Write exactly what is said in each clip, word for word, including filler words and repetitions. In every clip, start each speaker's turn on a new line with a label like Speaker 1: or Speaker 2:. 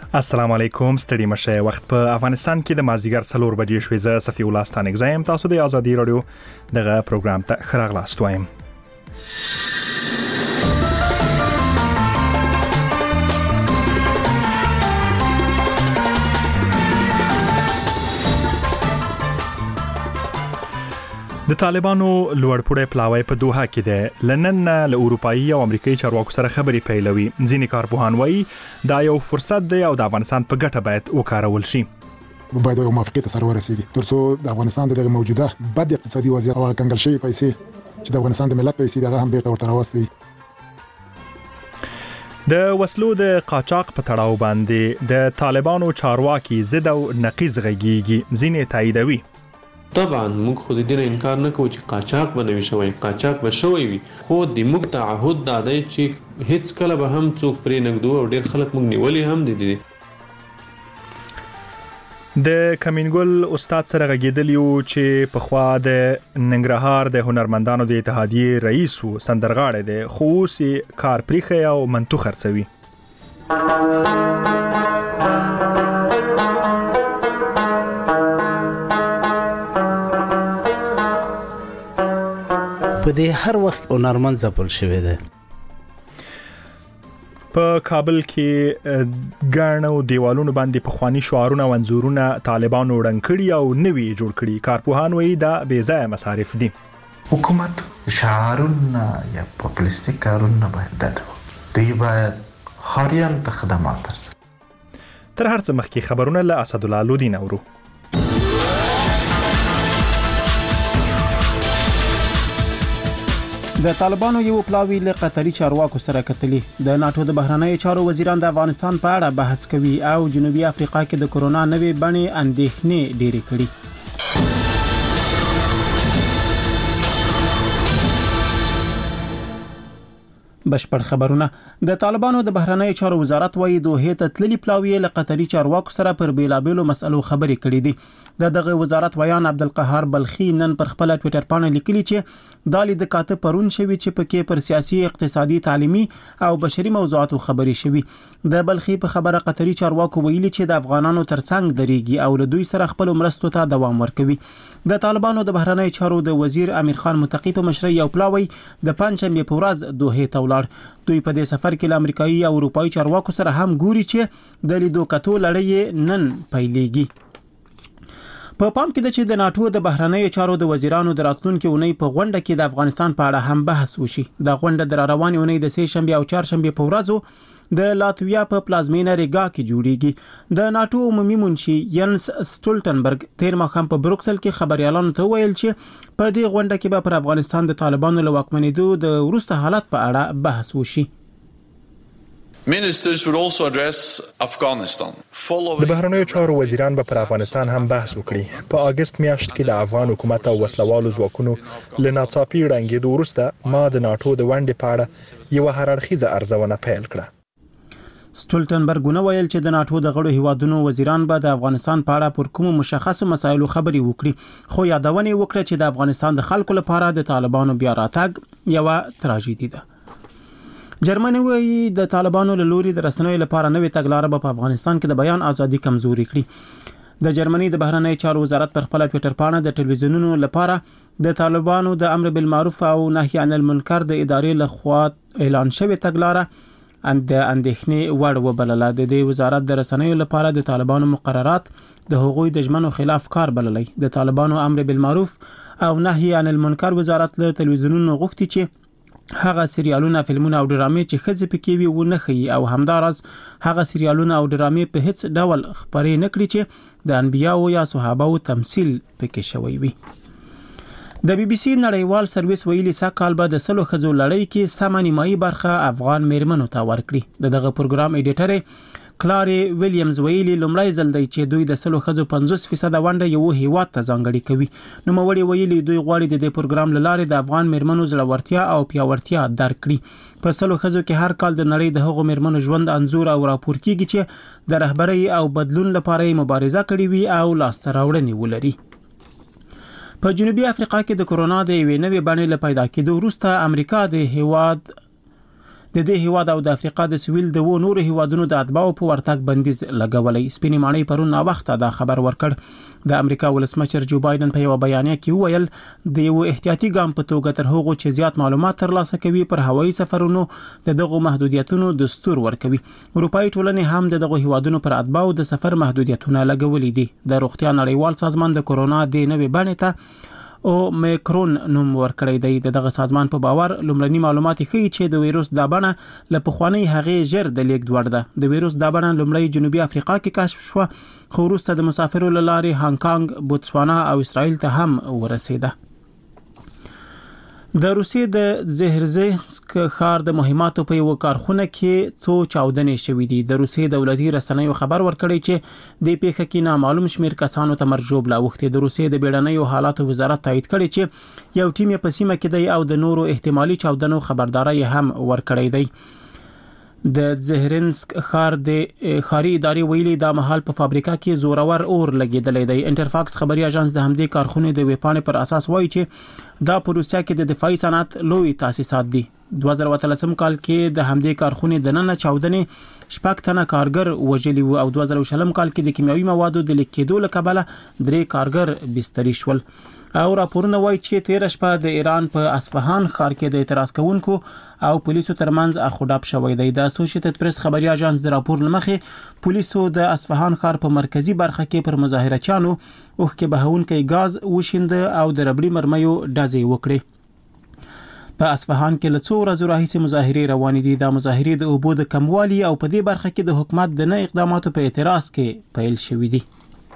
Speaker 1: السلام علیکم ستړي مشه وخت په افغانستان کې د مازیګر څلور بجې شوې زه صفی الله ستانک زایم تاسو د ازادي رادیو دغه پروګرام ته خراغلاست وایم. د طالبانو لوړپوړی پلاوی په دوحه کې ده. لندن له اروپایي او امریکایي چارواکو سره خبرې پیلوي. ځینې کارپوهان وایي دا یو فرصت دی او د افغانستان په ګټه باید وکارول شي.
Speaker 2: باید یو موافقه سره ورسیږي ترڅو د افغانستان د موجوده بد اقتصادي وضعیت او کنګل شوی پیسې چې د افغانستان د ملت پیسې دغه هم بیرته ورته راوستي.
Speaker 1: د وسلو د قاچاق په تړاو باندې د طالبانو چارواکي ضد او نقیض غږیږي. ځینې تاییدوي.
Speaker 3: طبعا موږ خو د دې انکار نه کوو چې قاچاق بنوي شوی قاچاق به شوی وي، خو د موږ تعهد دا دی چې هیڅ کله به هم څوک پرې نګدو او ډیر خلک موږ نیولي هم دي. دي
Speaker 1: د کمینګل استاد سره غږیدلی و چې په خوا د ننګرهار د هنرمندانو د اتحادیې رئیس و سندرغاړی دی، خو اوس کار پریخي او منتو خرڅوي.
Speaker 4: په دې هر وخت هنرمند ځپل شوی دی.
Speaker 1: په کابل کې ګڼو دیوالونو باندې په خواني شعارونه او انځورونه طالبانو وړاندې کړي او نوي جوړ کړي. کارپوهان وایي دا بې ځایه مصارف دي.
Speaker 5: حکومت شعارونه یا پاپولیستیک کارونه باید دد دوی باید خاریان ته خدمات ترسره.
Speaker 1: تر هر څه مخکې خبرونه له اسدالله لودین اورو.
Speaker 6: د طالبانو یو پلاوی له قطري چارواکو سره کتلی. د ناتو د بهرنیو چارو وزیران د افغانستان په اړه بحث کوي او جنوبي افریقا کې د کرونا نوې بڼې اندېښنې ډېرې کړي. بشپړ خبرونه. د طالبانو د بهرنیو چارو وزارت وايي دوه ته تللی پلاوی له قطري چارواکو سره پر بیلابېلو مسلو خبرې کړې دي. د دغه وزارت ویان عبدالقهار بلخی نن پر خپل ټوئیټر باندې لیکلي چې دالي د کاته پرون شوی چې پکې پر سیاسي، اقتصادي، تعلیمي او بشري موضوعاتو خبرې شوي. د بلخی په خبره قطري چارواکو ویلي چې د افغانانو ترڅنګ درېږي او له دوی سره خپل مرستو ته دوام ورکوي. د طالبانو د بهرنیو چارو د وزیر امیر خان متقی په مشرۍ یو پلاوی د پنځمې په ورځ دوه ته ولاړ. دوی په دې سفر کې له امریکایي او اروپایي چارواکو سره هم ګوري چې د لیدو کتو لړۍ نن پیلېږي. په پام کې ده چې د ناتو د بهرنیو چارو د وزیرانو د راتلونکي اونۍ په غونډه کې د افغانستان په اړه هم بحث وشي. د غونډه د روانې اونۍ د سه شنبه او چهارشنبه په ورځو د لاتویا په پلازمینه ریګا کې جوړیږي. د ناتو عمومي منشي ینس سټولټنبرګ تیر ماښام په بروکسل کې خبريالانو ته ویل چې په دې غونډه کې به پر افغانستان د طالبانو له واکمنېدو د وروسته حالت په اړه بحث وشي.
Speaker 7: Ministers would also address Afghanistan.
Speaker 1: د بهرنیو چارو وزیران به پر افغانستان هم بحث وکړي. په اگست میاشت کې د افغان حکومت او وسلوالو ځواکونو له ناڅاپي ړنګېدو وروسته ما د ناتو د ونډې په اړه یو هررخیزه ارزونه پیل کړه.
Speaker 6: سټولټنبرګ نو ویل چې د ناتو د غړو هیوادونو وزیران به د افغانستان په اړه پر کوم مشخصو مسایلو خبري وکړي، خو یادونه وکړه چې د افغانستان د خلکو لپاره د طالبانو بیا راتګ یو تراژیدي ده. جرمني وایي د طالبانو له لوري د رسنیو لپاره نوې تګلارې په افغانستان کې د بیان ازادي کمزوري کړي. د جرمني د بهرنیو چارو وزارت پر خپل ټوئیټر باندې د ټلویزیونونو لپاره د طالبانو د امر بالمعروف او نهي عن المنکر د ادارې لخوا اعلان شوی تګلارې اند اندېښنې وړ وبلله. د دې وزارت د رسنیو لپاره د طالبانو مقررات د حقوقي د ژمنو خلاف کار بللی. د طالبانو امر بالمعروف او نهي عن المنکر وزارت له ټلویزیونونو غوښتي چې هغه سریالونه، فلمونه او ډرامې چې خځې پکې وي ونه ښیي او همدارس هغه سریالونه او ډرامې په هیڅ ډول خبرې نه کړي چې د انبیاو یا صحابهو تمثيل پکې شوی وي. د بي بي سي نړیوال سرویس ویلي ساکال به د سلو خزو لړۍ کې سم نیمایي برخه افغان میرمنو ته ورکړي. د دغه پروګرام ایډیټر کلاري ویلیامز ویلي لومړی ځل دی چې دوی د سلو خزو پنځوس فیصد ونډه یو هیواد ته ځانګړي کوي. نو موري ویلي دوی غواړي د دې پروګرام لاره د افغان میرمنو زړورتیا او پیاوړتیا درک کړي. په سلو خزو کې هر کال د نړۍ د هغو میرمنو ژوند انزور او راپور کیږي چې د رهبرۍ او بدلون لپاره مبارزه کړې وي او لاسته راوړنې ولري. په جنوبي افریقا کې د کرونا د یوې نوې بڼې له پیدا کېدو وروسته امریکا د هیواد د دې هیواد او د افریقا د سویل د و نور هیوادونو د اتباعو په ورتګ بندیز لګولې. سپینې ماڼۍ پرون نا وخت دا خبر ورکړ. د امریکا ولسمشر جو بایدن په یو بیانیه کې وویل د یو احتیاطي ګام په توګه تر هغه چې زیات معلومات ترلاسه کوي پر هوایي سفرونو د دغه محدودیتونو دستور ورکوي. اروپאי ټولنې هم د دغه هیوادونو پر اتباعو د سفر محدودیتونه لګولې دي. د روغتیا نړیوال سازمان د کورونا د نوې بڼې ته او میکرون نوم ورکړی دی. دغه سازمان په باور لومړني معلومات ښیي چې د وایروس دا بڼه له پخوانۍ هغې ژر د لیږد وړ ده. د وایروس دا بڼه لومړی جنوبي افریقا کې کشف شوه خو وروسته د مسافرو له لارې هانګ کانګ، بوتسوانا او اسرائیل ته هم ورسېده. د روسیې د زهرزینسک ښار د مهماتو په یو کارخونه کې څو چاودنې شوې دي. د روسیې دولتي رسنیو خبر ورکړی چې د پیښه کې نامعلوم شمیر کسانو ته مرګ ژوبله اوښتې. د روسیې د بیړنیو حالاتو وزارت تایید کړی چې یو ټیم په سیمه کې دی او د نورو احتمالي چاودنو خبرداري هم ورکړی دی. د زهرزینسک ښار د ښاري ادارې ویلي دا مهال په فابریکا کې زورور اور لګیدلی دی. انټرفاکس خبري اژانس د همدې کارخونې د ویبپاڼې پر اساس وایي چې دا په روسیا کې د دفاعي صنعت لوی تاسیسات دي. دوه زره اتلسم کال کې د همدې کارخونې د ننه چاودنې شپږ تنه کارګر وژلي وو او دوه زره شلم کال کې د کیمیاوي موادو د لیک کېدو له کبله درې کارګر بستري شول. او راپورونه وایي چې تیر شپه د ایران په اصفهان ښار کې د اعتراض کوونکو او پولیسو ترمنځ اخوډاپ شوی دی. د اسوسییټډ پریس خبري اژانس د راپور لمخې پولیسو د اصفهان ښار په مرکزی برخه کې پر مظاهرچیانو اوښکې بهونکی غاز وشینده او د ربړي مرمیو ډزې وکړې. په اصفهان کې له څو ورځې راهیسې مظاهرې روانې دي. دا مظاهرې د اوبو د کموالي او په دې برخه کې د حکومت د نه اقداماتو په اعتراض کې پیل شوې دي.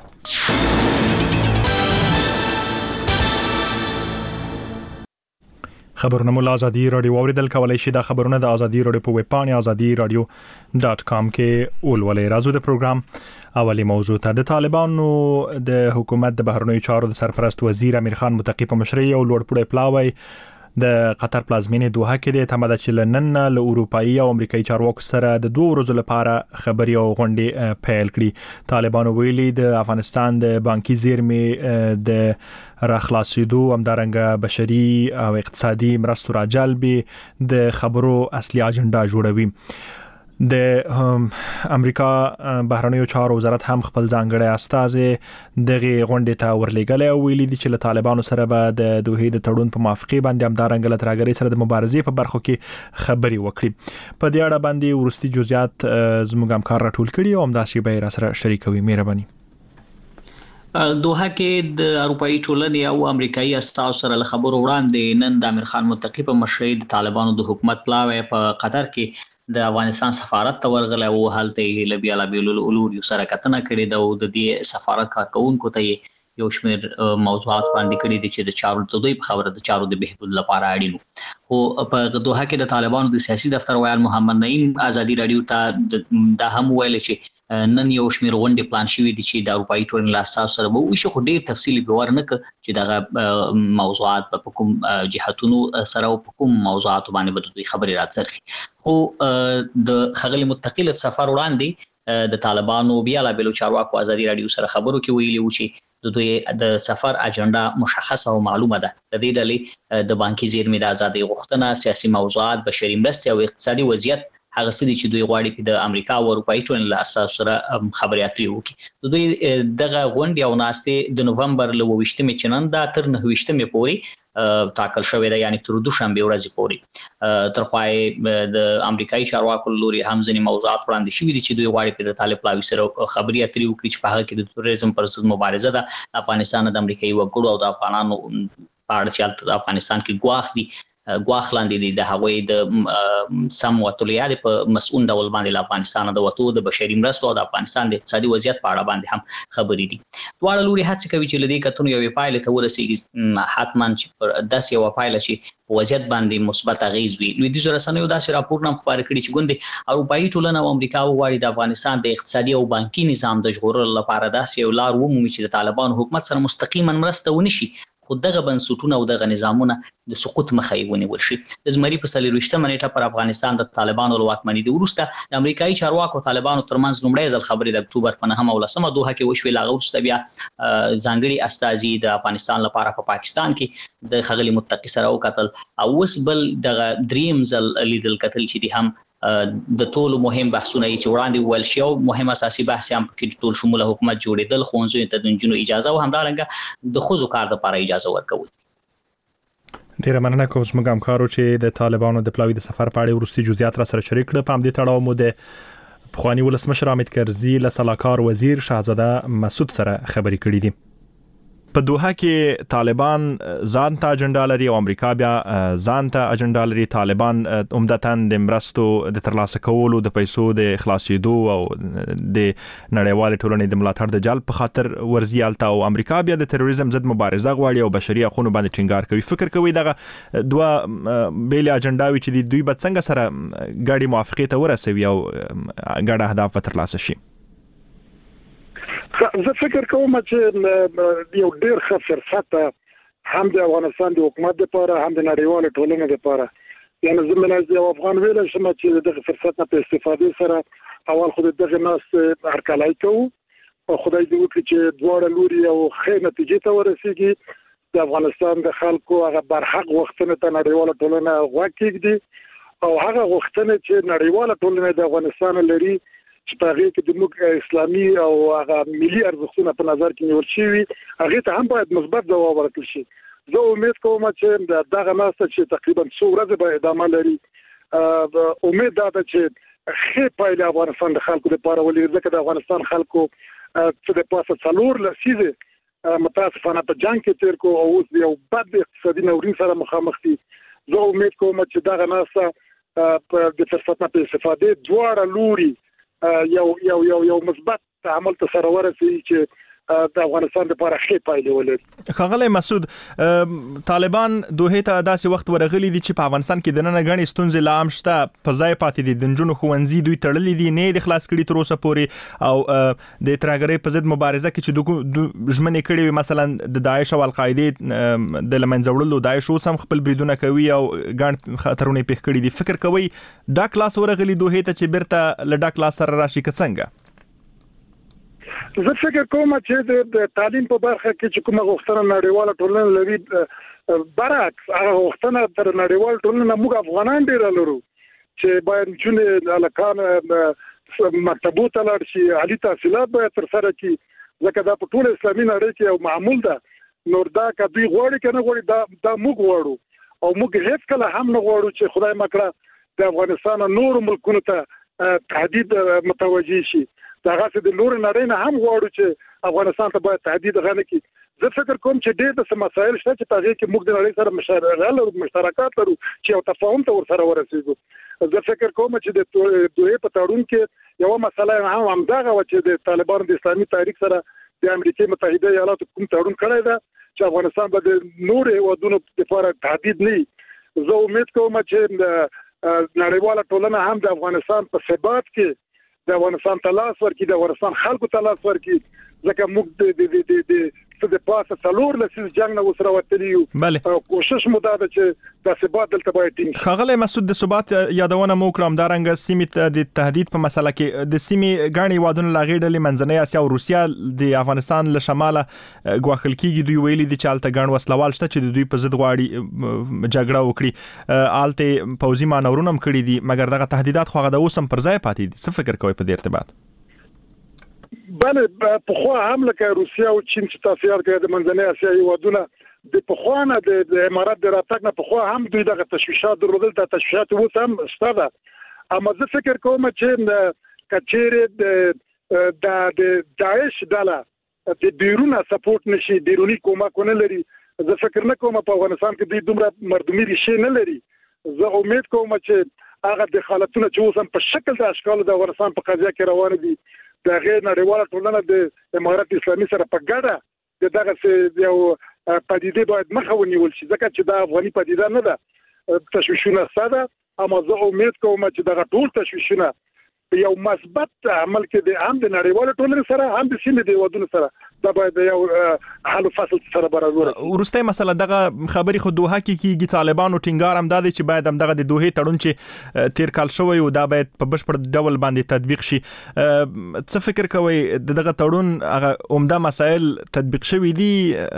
Speaker 1: خبرونه مو آزادي رادیو اوریدل کولای شي. دا خبرونه د آزادي رادیو په ویب پاڼه آزادي رادیو ډاټ کام کې ولولئ. راځو د پروګرام اولی موضوع ته. د طالبانو د حکومت د بهرنیو چارو د سرپرست وزیر امیر خان متقی په مشرۍ او لوړپوړی پلاوی د قطر پلازمینې دوحه کې د اعتماد چې لنن له اروپאי او امریکایي چارواکو سره د دوه ورځې لپاره خبري او غونډې پیل کړي. طالبانو ویلي د افغانستان د بانکي زیرمې د راخلاصېدو همدارنګه بشري او اقتصادي مرستو راجلبې د خبرو اصلي اجنډا جوړوي. د امریکا بهرنیو چارو وزارت هم خپل ځانګړی استازي دغه غونډې ته ورلېږلی او ویلي دي چې له طالبانو سره به د دوحې د تړون په موافقې باندې همدارنګه له ترهګرۍ سره د مبارزې په برخو کې خبرې وکړي. په دې اړه باندې وروستي جزئیات زموږ همکار راټول کړي او همداسې به یې راسره شریکوي. مهرباني.
Speaker 8: دوحه کې د اروپאי ټولنې او امریکایي استازو سره له خبرو وړاندې نن د امیر خان متقی په مشرۍ د طالبانو د حکومت پلاوی په قطر کې د افغانستان سفارت ته ورغلی او هلته له بیا لا بیلول علور یو سره کتنه کړې ده او د دې سفارت کارکونکو ته یو شمېر موضوعات وړاندې کړي دي چې د چارو د دوی په خبره د چارو د بهبود لپاره اړین وو. خو په دوحه کې د طالبانو د سیاسي دفتر ویان محمد نعیم آزادي رادیو ته دا هم ویل چې نن یو شمېر غونډې پلان شوې دي چې د اروپאי ټولنې له استازو سره به وشي، خو ډېر تفصیلي به ورنکړه چې دغه موضوعات په کوم جهتونو سره او په کوم موضوعاتو باندې به دوی خبرې راڅرخي. خو د ښاغلي متقی له سفر وړاندې د طالبانو بیا لا بیلو چارواکو آزادي رادیو سره خبرو کې ویلي و چې د دوی د سفر اجنډا مشخصه او معلومه ده. د دې ډلې د بانکي زیرمې د ازادۍ غوښتنه، سیاسي موضوعات، بشري مرستې او اقتصادي وضعیت هغه څه دي چې دوی غواړي چې د امریکا او اروپאי ټولنې له اساس سره خبرې اترې وکړي. د دوی دغه غونډې او ناستې د نومبر له اوویشتمې چې نن دا تر نهویشتمې پورې ټاکل شوې ده، یعنی تر دوشنبې ورځې پورې. تر خوا یې د امریکایي چارواکو له لوري هم ځینې موضوعات وړاندې شوي دي چې دوی غواړي چې د طالب پلاوي سره خبرې اترې وکړي چې په هغه کې د تروریزم پر ضد مبارزه ده، افغانستان د امریکایي وګړو او د افغانانو په اړه چې افغانستان کې ګواښ دي ګواښ لاندې دي د هغوی د سم وتلو یا په مسؤل ډول باندې له افغانستان د وتو، د بشري مرستو او د افغانستان د اقتصادي وضعیت په اړه باندې هم خبرې دي. دواړه لوري هڅه کوي چې له دې کتنو یوې پایلې ته ورسېږي، حتما چې پر داسې یوه پایله چې په وضعیت باندې مثبت اغېز وي. لویدیځو رسنیو داسې راپورونه هم خپاره کړي چې ګوندې اروپایي ټولنه او امریکا وغواړي د افغانستان د اقتصادي او بانکي نظام د ژغورلو لپاره داسې یو لار ومومي چې د طالبانو حکومت سره مستقیما مرسته ونه شي خو دغه بنسټونه او دغه نظامونه د سقوط مخه یې ونیول شي. د زمري په څلورویشتمه نیټه پر افغانستان د طالبانو له واکمنۍ وروسته د امریکایي چارواکو طالبانو ترمنځ لومړی ځل خبرې د اکتوبر په نهمه او لسمه دوحه کې وشوې. لا وروسته بیا ځانګړي استازي د افغانستان لپاره په پاکستان کې د خغلی متقی سره وکتل او اوس بل دغه دریم ځل لیدل کتل چې دی هم د ټولو مهم بحثونه چې وړاندې ویل شي او مهم اساسي بحث هم کې ټول شموله حکومت جوړېدل، ښوونځیو ته د نجونو اجازه او همدارنګه د ښځو کار لپاره اجازه ورکول.
Speaker 1: ډیره مننه کوم زموږ همکارو چې د طالبانو د پلاوي د سفر په اړه وروستي جزئیات را سره شریک کړل. په همدې تړاو مو د پخوانی ولسمشر حامد کرزي له سلاکار وزیر شهزاده مسعود سره خبرې کړې دي. په دوحه کې طالبان ځان ته اجنډا لري او امریکا بیا ځان ته اجنډا لري. طالبان عمدتاً د مرستو د ترلاسه کولو، د پیسو د خلاصېدو او د نړیوال ټولنې د ملاتړ د جلب په خاطر ورزي الته او امریکا بیا د تروریزم ضد مبارزه غواړي او بشري حقوقو باندې ټینګار کوي. فکر کوي دغه دوه بیل اجنډاوي چې د دوی به څنګه سره ګډي موافقه ته ورسوي او ګډ اهداف ترلاسه شي؟
Speaker 2: زه فکر کوم چې یو ډیر ښه فرصت هم د افغانستان د حکومت لپاره هم د نړیوال ټولنې لپاره، یعنی زموږ از یو افغان ویل شم چې دغه فرصت نه په استفادې سره اول خو دغه ناس هرکلای کوو او خدای دې وکړي چې دواړه لوري او ښه نتیجې ته ورسیږي. د افغانستان د خلکو هغه برحق وختونه ته نړیوال ټولنه غوږ کېږدي او هغه وختونه چې نړیوال ټولنه د افغانستان لري چې په هغه کې د موږ اسلامي او هغه ملي ارزښتونه په نظر کې نیول شي هغه ته هم باید مثبت ځواب ورکړل شي. زه امید کوم چې دغه ناسته چې تقریبا څو ورځې به ادامه لري، امید دا ده چې ښه پایله افغانستان د خلکو لپاره ولري، ځکه د افغانستان خلکو چې د پاسه څلور لسیزه متاسفانه په جنگ کې تیر کو او اوس یو بد اقتصادي ناورین سره مخامخ دي. زه امید کوم چې دغه ناسته په د فرصت نه په استفادې دواړه لوري یو یو یو یو مثبت تعامل ته سره ورسي چې د افغانستان لپاره ښه پایله ولري.
Speaker 1: خغلی مسعود، طالبان دوحه ته داسې وخت ورغلي دي چې په افغانستان کې د نن غني ستونزې لا هم شته، په ځای پاتې دي، د نجونو ښوونځي دوی تړلي دي، نه د خلاص کړي تر اوسه پورې او د ترهګرۍ په ضد مبارزه کې چې د ژمنې کړي وي مثلا د داعش او القاعده د لمنځه وړلو، داعش اوس هم خپل بریدونه کوي او ګڼ خطرونه پیښ کړي دي. فکر کوي دا کلاس ورغلي دوحه ته چې بیرته له دا کلاس سره راشي که څنګه؟
Speaker 2: زه فکر کوم چې د تعلیم په برخه کې چې کومه غوښتنه نړیواله ټولنه لري، برعکس هغه غوښتنه تر نړیوال ټولنه موږ افغانان ډیر لرو چې باید چې الکان مکتبو ته لاړ شي، عالی تحصیلات باید تر سره کړي، ځکه دا په ټول اسلامي نړۍ کې یو معمول ده. نور دا که دوی غواړي که نه غواړي دا دا موږ غواړو او موږ هیڅ کله هم نه غواړو چې خدای مکړه د افغانستان نور ملکونو ته تهدید متوجه شي. دا غاښ د لور نړۍ نه هم غواړو چې افغانستان ته باید تهدید غنه کی. زه فکر کوم چې ډېر د مسایل شته چې په هغه کې موږ د نړۍ سره مشارکت او مشترکات لرو چې یو تفاهم ته ورسره ورسېږو. زه فکر کوم چې د دوی په تړون کې یو مسله هم همدغه و چې د طالبانو د اسلامي تحریک سره د امریکا متحده ایالاتو کوم تړون کړی دی چې افغانستان به د نور هیوادونو لپاره تهدید نه وي. زه امید کوم چې نړیواله ټولنه هم د افغانستان په ثبات کې د افغانستان تلاش ورکړي، د افغانستان خلکو تلاش ورکړي، ځکه موږ د د د د د پاسه څلور لسیز جنگ نه وسره وتلی یو. کوشش مو دا ده چې د ثبات دلته باید ټینګ شي.
Speaker 1: خغلی مسعود، د ثبات یادونه مو کړم، دارنګ سیمې ته د تهدید په مسله کې د سیمې غاڼې وادونه لاغې ډلې منځنۍ اسیا او روسیا د افغانستان له شماله ګواښل کیږي. دوی ویلي دي چې الته ګڼ وسلوال شته چې د دوی په ضد غواړي جګړه وکړي، الته پوځي مانورونه هم کړي دي، مګر دغه تهدیدات خو هغه د اوس هم پر ځای پاتې دي. څه فکر کوئ په دې ارتباط؟
Speaker 2: بله په خو هم لکه روسیا او چین چې تاسو یاد کړئ د منځنۍ اسیا هیوادونه د په خو نه د امارات د راتګ نه په خو هم دوی دغه تشویشات درلودل، د تشویشات اوس هم شته ده. اما زه فکر کوم چې کچېره د د داعش ډله د بیرونه سپورټ نشي، بیرونی کومکونه لري. زه فکر نه کوم په افغانستان کې دوی دومره مردمي ریښې نه لري. زه امید کوم چې هغه د خالتونه چې اوس هم په شکل د اشکال د افغانستان په قضیه کې روان دي د غیر نړیواله ټولنه د امارات اسلامي سره په ګډه دغه یو پدیده باید مخه ونیول شي، ځکه چې دا افغاني پدیده نه ده. تشویشونه ساده، اما زه امید کوم چې دغه ټول تشویشونه یو مثبت عمل کې د عام د نړیوال ټولنې سره هم د سیمې د ودونو سره دا باید یو حل فصل سره برابر
Speaker 1: ورسته مثلا دغه خبري خو دوه کې کیږي طالبانو ټینګار هم دادي چې باید هم دغه د دوه تړون چې تیر کال شوی او دا باید په بشپړ ډول باندې تطبیق شي. څه فکر کوي دغه تړون هغه عمده مسائل تطبیق شوی دي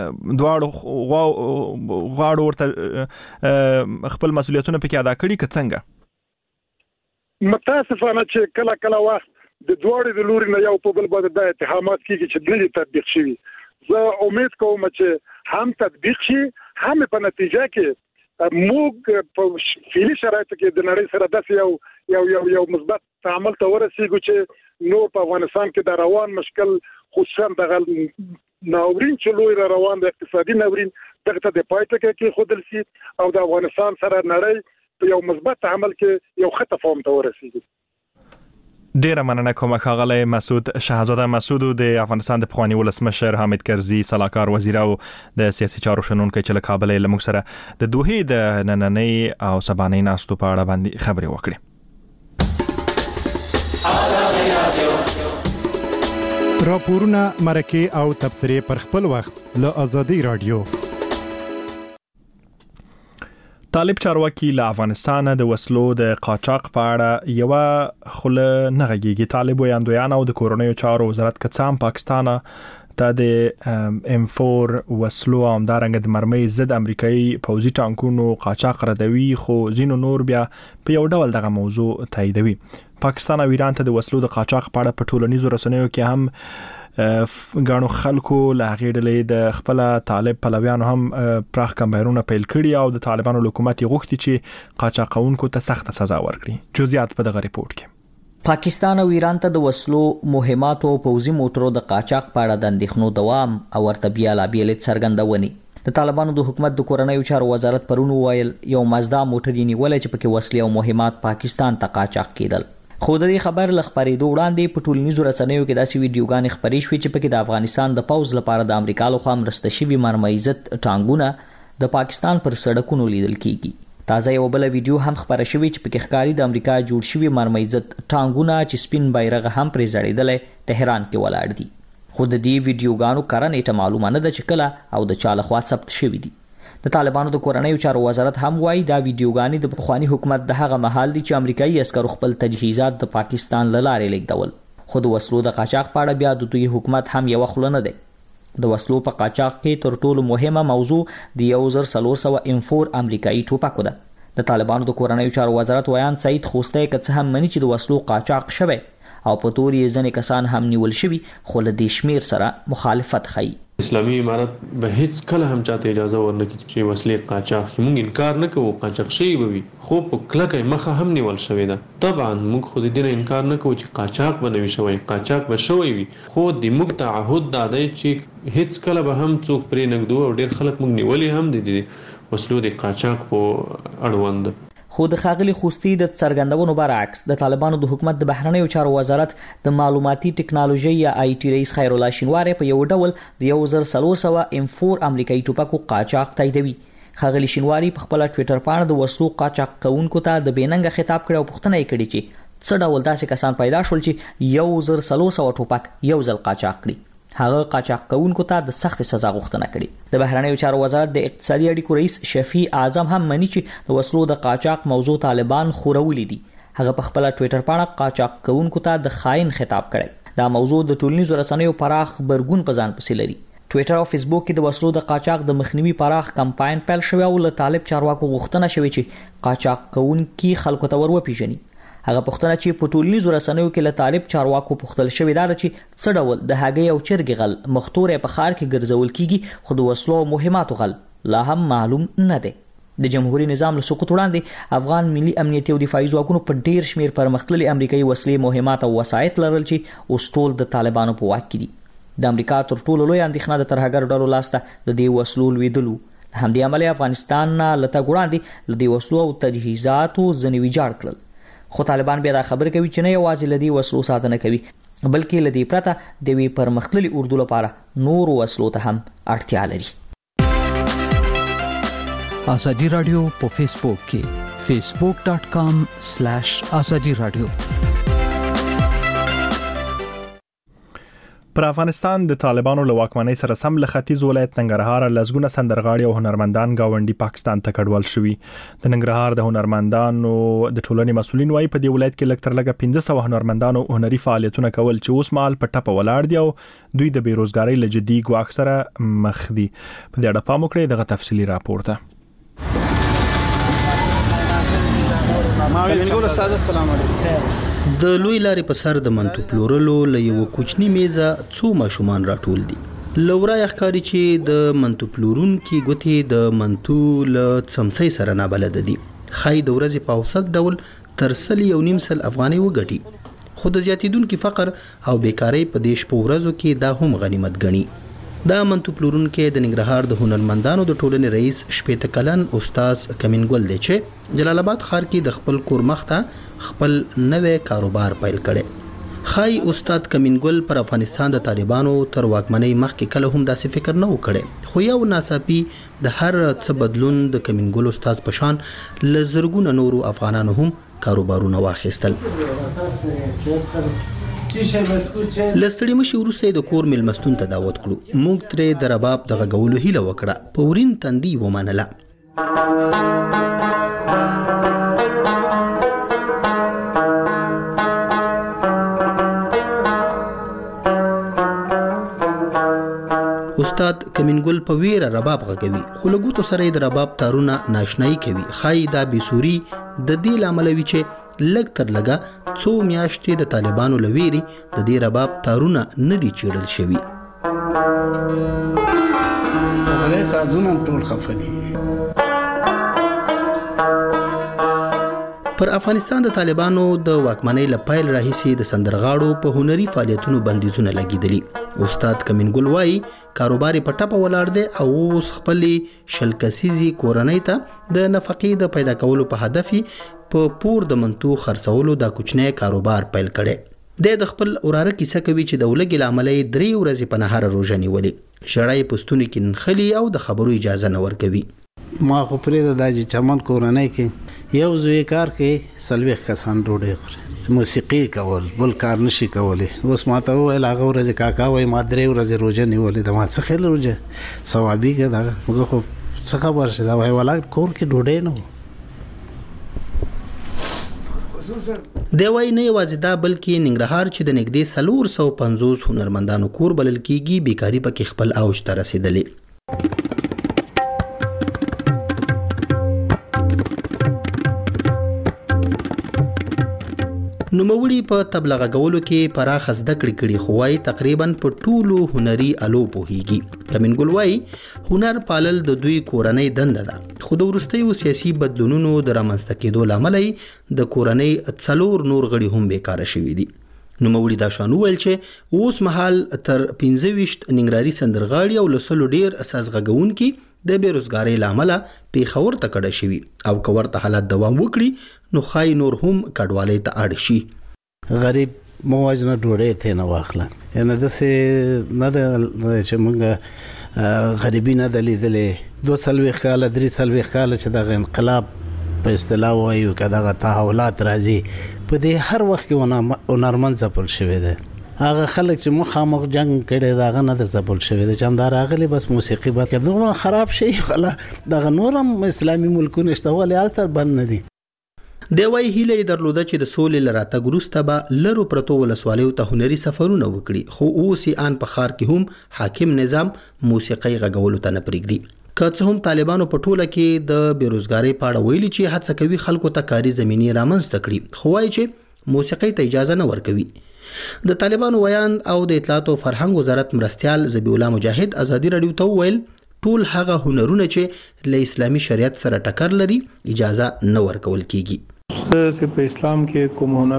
Speaker 1: دواړو غواړو ورته خپل مسؤلیتونه پکې ادا کړي که څنګه؟
Speaker 2: متاسفانه چې کله کله وخت د دوړې د لوري نه یو په بل باندې د اتهامات کیږي چې د تطبیق شي. زه امید کوم چې هم تطبیق شي هم په نتیجه کې موږ په فعلي شرایطو کې د نړۍ سره داسې یو یو یو یو مثبت تعامل ته ورسیږو چې نو په افغانستان کې د روان مشکل خصوصا د ناورین چې لوی روان د اقتصادي ناورین دغه ته د پایته کې خودل شي او د افغانستان سره نړۍ په یو مثبت عمل کې یو خطه فهم ته ورسیږي.
Speaker 1: ډیره مننه کوم ښاغلی مسعود شهزاده مسعود د افغانستان د پخوانی ولسمشر حامد کرزي سلاکار وزیر او د سیاسي چارو شنونکي چې له کابل له موږ سره د دوه د نننۍ او سبانۍ ناستو په اړه باندې خبرې وکړې.
Speaker 9: راپورونه مرکه او تبصرې پر خپل وخت له ازادي رادیو.
Speaker 1: طالب چارواکي له افغانستان د وسلو د قاچاق په اړه یو خله نه غږیږي. طالب ویاندویان او د کورونیو چارو وزارت کڅام پاکستان ته د ام فور وسلو او همدارنګه د مرمۍ ضد امریکایي پوځي ټانکونو قاچاق ردوي خو ځینو نور بیا په یو ډول دغه موضوع تاییدوي. پاکستان او ایران ته د وسلو د قاچاق په اړه په ټولنیزو رسنیو کې هم غاڼو خلکو له غیډلې د خپل طالب پلویانو هم پراخ کمپاینونه پیل کړي او د طالبانو حکومت غوښتي چې قاچاقونکو ته سخت سزا ورکړي. جزئیات په دغه ریپورت کې.
Speaker 8: پاکستان او ایران ته د وسلو مهمات او پوځي موټرو د قاچاق په اړه د اندېښنو دوام او ورته بیا لا بیل څرګندونې. د طالبانو د حکومت د کورنیو چارو وزارت پرونو ویل یو مزدا موټر یې نیولې چې پکې وسلې او مهمات پاکستان ته قاچاق کېدل. خو د دې خبر ل خبرېدو وړاندې په ټولنیزو رسنیو کې داسې ویډیوګانې خپرې شوې چې پکې د افغانستان د پوځ لپاره د امریکا لخوا مرسته شوي مرمۍ ضد ټانګونه د پاکستان پر سړکونو لیدل کېږي. تازه یو بل ویډیو هم خپره شوې چې پکې ښکاري د امریکا جوړ شوي مرمۍ ضد ټانګونه چې سپین بیرغ هم پرې ځړېدلی تهران کې ولاړ دي. خو د دې ویډیوګانو کره نیټه معلومه نه ده چې کله او د چا لخوا ثبت شوي دي. د طالبانو د کورنیو چارو وزارت هم وایي دا ویډیوګانې د پخوانی حکومت د هغه مهال دي چې امریکایي عسکرو خپل تجهیزات د پاکستان له لارې لیږدول. خو د وسلو د قاچاق په اړه بیا د دوی حکومت هم یو خوله نه دی. د وسلو په قاچاق کې تر ټولو مهمه موضوع د یو زر څلور سوه ام فور امریکایي ټوپکو ده. د طالبانو د کورنیو چارو وزارت ویان سعید خوستی که څه هم مني چې د وسلو قاچاق شوی او په تور یې ځینې کسان هم نیول شوي خو له دې شمیر سره مخالفت ښیي.
Speaker 3: اسلامي امارت به هیڅ کله هم چاته اجازه ورنکړي چې وسلې قاچاق موږ انکار نه کوو قاچاق شي به وي خو په کلکه مخه هم نیول شوی ده. طبعا موږ خو دې نه انکار نه کوو چې قاچاق به نوي شوی قاچاق به شوی وي خو د موږ تعهد دا دی چې هیڅ کله به هم څوک پرې نګدو او ډیر خلک موږ نیولې هم دي وسلو د قاچاق په اړوند.
Speaker 8: خو د ښاغلي خوستی د څرګندونو برعکس د طالبانو د حکومت د بهرنیو چارو وزارت د معلوماتي ټکنالوژي یا آی ټي رئیس خیر الله شینواری په یو ډول د یو زر څلور سوه ام فور امریکایي ټوپکو قاچاق تاییدوي. ښاغلي شینواری په خپل ټویټر باندې د وسلو قاچاق کوونکو ته د بېننګه خطاب کړی او پوښتنه یې کړې چې څه ډول داسې کسان پیدا شول چې یو زر څلور سوه ټوپک یو ځل قاچاق کړي. هغه قاچاق کوونکو ته د سخت سزا غوښتنه کړې. د بهرنیو چارو وزارت د اقتصادي اړیکو رئیس شفیع اعظم هم مني چې د وسلو د قاچاق موضوع طالبان خورولې دي. هغه په خپل ټویټر باندې قاچاق کوونکو ته د خاين خطاب کړی. دا موضوع د ټولنیزو رسنیو پراخ برګون په ځان پسې لري. ټویټر او فیسبوک کې د وسلو د قاچاق د مخنیوي پراخ کمپاین پیل شوی او له طالب چارواکو غوښتنه شوې چې قاچاق کوونکي خلکو ته ور وپیژني. هغه پوښتنه چې په ټولنیزو رسنیو کې له طالب چارواکو پوښتل شوې ده چې څه ډول د هګۍ او چرګ غل مختورې په ښار کې ګرځول کیږي خو د وسلو او مهماتو غل لا هم معلوم نه دی. د جمهوریت نظام له سقوط وړاندې افغان ملي امنیتي او دفاعي ځواکونو په ډیر شمیر پرمختللي امریکایي وسلې مهمات او وسایط لرل چې اوس ټول د طالبانو په واک کې دي. د امریکا تر ټولو لوی اندېښنه د ترهګر ډلو لاسته د دې وسلو لویدلو. همدې امله افغانستان نه لته ګوړاندې له دې وسلو او تجهیزاتو ځنې ویجاړ کړل. خو طالبان بیا دا خبر کوي چې نه یوازې لدی وسلو ساتنه کوي بلکې لدی پرته د وی پرمختللي اردو لپاره نور وسلو ته هم اړتیا لري.
Speaker 10: ازادي رادیو په فیسبوک کې facebook.com/azadi radio
Speaker 1: پر افغانستان د طالبانو له واکمنۍ سره سم له ختیځ ولایت ننګرهار لزګونه سندرغاړي او هنرمندان گاونډي پاکستان ته کډوال شوي. د ننګرهار د هنرمندانو د ټولنې مسولین وايي په دې ولایت کې لږ تر لږه پنځه سوه هنرمندانو هنري فعالیتونه کول چې اوس مهال په ټپه ولاړ دي او دوی د بیروزګارۍ له جدي ګواښ سره مخ دي. په دې اړه پام وکړئ دغه تفصیلي راپور ته.
Speaker 10: د لوی لارې په سر د منتو پلورلو له یو کوچنی میزه څو ماشومان راټول دي. لورا یخکاری چې د منتو پلورون کې ګوتې د منتو له څمڅۍ سره نه بلد دي. خای د ورځې په اوسط ډول تر سل یو نیم سل افغانۍ وګټي. خو د زیاتیدونکو فقر او بیکاری په دیش په ورځو کې دا هم غنیمت ګڼي. دا منتو پلورون کې د ننګرهار د هنرمندانو د ټولنې رئیس شپېته کلن استاد کمینګل دی چې جلال آباد ښار کې د خپل کور مخته خپل نوې کاروبار پیل کړي. خای استاد کمینګل پر افغانستان د طالبانو تر واکمنۍ مخکې کله هم داسې فکر نه وکړي، خو یو ناڅاپي د هر څه بدلون د کمینګل استاد پشان لزرګونه نورو افغانانو هم کاروبارونه واخیستل. لستړي مشي وروسته د کور ملمستون ته دعوت کړو. موږ ترې د رباب د غږولو هیله وکړه. په ورین تندي ومنله. استاد کمینګل په ویره رباب غږوي، خو له ګوتو سره د رباب تارونه ناشنایي کوي. خای دا بېسوري د دې لامل وي چې لږ تر لږه څو میاشتې د طالبانو له ویرې د دې رباب تارونه نه دي چیړل شوي.
Speaker 4: خدای سازونه ټول خفه دي.
Speaker 10: پر افغانستان د طالبانو د واکمنۍ له پیل راهیسې د سندرغاړو په هنري فعالیتونو بندیزونه لګیدلي. استاد کمینګل وایي کاروبار په ټپه ولاړ دی او اوس خپلې شل کسیزې کورنۍ ته د نفقې د پیدا کولو په هدف په پور د منتو خرڅولو دا کوچنی کاروبار پیل کړی. د خپل وراره کیسه کوي چې د ولګي له امله یې درې ورځې په نهاره روژه نیولې. ژړا یې په ستوني کې نښلي او د خبرو اجازه نه ورکوي.
Speaker 4: ما خو پرېږده دا چې چمن کورنۍ کې یو زوی کار کوي څلوېښت کسان ډوډۍ خوري، موسیقي کول بل کار نشي کولی. اوس ما ته وویل هغه ورځې کاکا وایي ما درې ورځې روژه نیولې ده. ما څه خیل روژه ثوابي که دغه زه خو څه خبر شي دا وایي ولا کور کې ډوډۍ نه و.
Speaker 10: دی وایي نه یوازې دا بلکې ننګرهار چې د نږدې څلور سوه پنځوس هنرمندانو کور بلل کېږي بیکاري پکې خپل اوج ته رسېدلې. نوموړي په تبله غږولو کې پراخه زده کړې کړي، خو وایي تقریبا په ټولو هنري الو پوهیږي. کمینګل وایي هنر پالل د دوی کورنۍ دنده ده، خو د وروستیو سیاسي بدلونونو د رامنځته کېدو له امله د کورنۍ څلور نور غړي هم بیکاره شوي دي. نوموړي دا شان وویل چې اوس مهال تر پنځه ویشت ننګرهاري سندرغاړي او له سلو ډېر اساس غږونکي د بیروزګارۍ له امله پېښور ته کډه شوي او که ورته حالت دوام وکړي نو ښایي نور هم کډوالۍ ته اړ شي.
Speaker 4: غریب موجنه ډوډۍ ته نه واخله، یعنې داسې نه ده چې موږ غریبي نه ده لیدلې. دوه څلوېښت کاله درې څلوېښت کاله چې دغه انقلاب په اصطلاح وایو که دغه تحولات راځي په دې هر وخت کې هنرمند ځپل شوی دی. هغه خلک چې مخامخ جنگ کړي دا غنه د ځپل شوی دی چې هم دا راغلي بس موسیقي بد کړي خراب شي ولا دغه نور هم اسلامي ملکونه شته ولې هلته بند نه دي.
Speaker 10: دی وایي هیله یې درلوده چې د سولې له راتګ وروسته به لرو پرتو ولسوالیو ته هنري سفرونه وکړي، خو اوس یې ان په ښار کې هم حاکم نظام موسیقۍ غږولو ته نه پرېږدي. که څه هم طالبانو په ټوله کې د بیروزګارۍ په اړه ویلي چې هڅه کوي خلکو ته کاري زمینې رامنځته کړي، خو وایي چې موسیقۍ ته اجازه نه ورکوي. د طالبانو ویان او د اطلاعات او فرهنګ وزارت مرستیال ذبیح الله مجاهد ازادي راډیو ته وویل ټول هغه هنرونه چې له اسلامي شریعت سره ټکر لري اجازه نه ورکول کیږي.
Speaker 11: چې په اسلام کې کوم هنر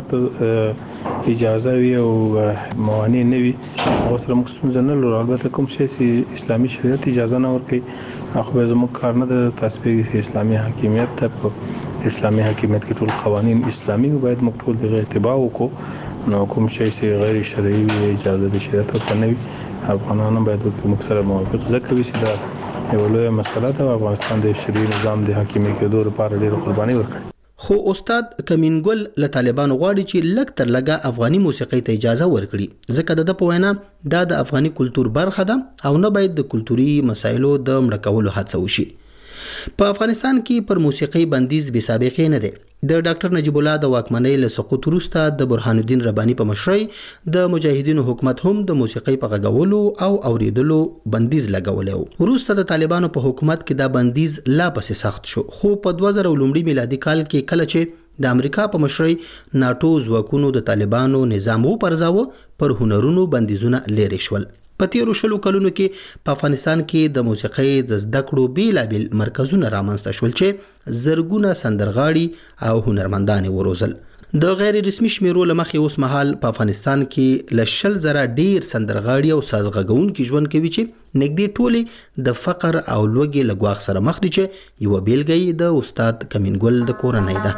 Speaker 11: ته اجازه وي او موانع نه وي هغه سره موږ ستونزه نه لرو. البته کوم شی چې اسلامي شریعت اجازه نه ورکوي هغه به زموږ کار نه د تطبیق اسلامي حاکمیت ته. په اسلامي حاکمیت کې ټول قوانین اسلامي باید موږ ټول دغه اتباع وکړو، نو کوم شی چې غیر شرعي وي اجازه د شریعت ورته نه وي افغانانو باید موږ سره موافق ذکر وي چې دا یو لویه مسله ده. افغانستان د شرعي نظام د حاکمیت کېدو لپاره ډېر قرباني ورکړي.
Speaker 10: خو استاد کمینګل له طالبانو غواړي چې لږ تر لږه افغاني موسیقۍ ته اجازه ورکړي ځکه د په وینا دا د افغاني کلچر برخه ده او نه باید د کلتوري مسایلو د مړه کولو هڅه وشي. په افغانستان کې پر موسیقۍ بندیز بې سابقې نه دی. د ډاکټر نجیب الله د واکمنۍ له سقوط وروسته د برهان الدین رباني په مشرۍ د مجاهدینو حکومت هم د موسیقۍ په غږولو او اوریدلو بندیز لګولی و. وروسته د طالبانو په حکومت کې دا بندیز لا پسې سخت شو، خو په دوه زره لومړي میلادي کال کې کله چې د امریکا په مشرۍ ناټو ځواکونو د طالبانو نظام وپرځاوه، پر هنرونو بندیزونه لرې شول. په تیرو شلو کلونو کې په افغانستان کې د موسیقۍ د زده کړو بیلابیل مرکزونه رامنځته شول چې زرګونه سندرغاړي او هنرمندان وروزل. د غیر رسمي شمیرو له مخې اوس مهال په افغانستان کې له شل زره ډیر سندرغاړي او سازغږونکي ژوند کوي چې نږدې ټولې د فقر او لوږې له ګواښ سره مخ دي، چې یوه بیلګه یې د استاد کمینګل د کورنۍ ده.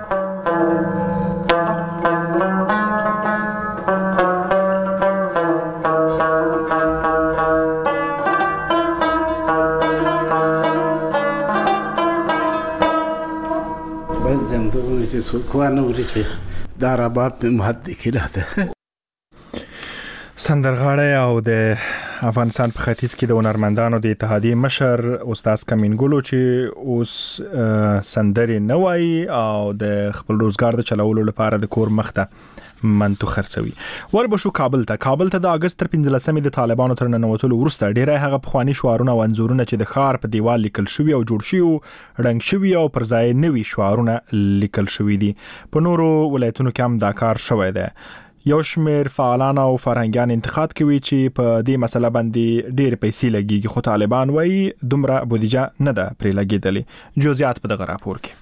Speaker 1: سندرغاړی او د افغانستان په ختیځ کې د هنرمندانو د اتحادیې مشر استاد کمینګلو چې اوس سندرې نه وایي او د خپل روزګار د چلولو لپاره د کور مخته منتو خرڅوي. وربشو کابل ته کابل ته د اگست تر پنځلسمې د طالبانو تر ننوتلو وروسته ډیری هغه پخواني شعارونه او انځورونه چې د ښار په دیوال لیکل شوي او جوړ شوي رنګ شوي او پر ځای نوي شعارونه لیکل شوي دي. په نورو ولایتونو کې هم دا کار شوی دی. یو شمیر فعالان او فرهنګیان انتقاد کوي چې په دې مسله باندې ډېر پیسې لګيږي، خو طالبان وایي دومره بودیجه نه ده پرې لګېدلې. جزئیات په دغه راپور کې.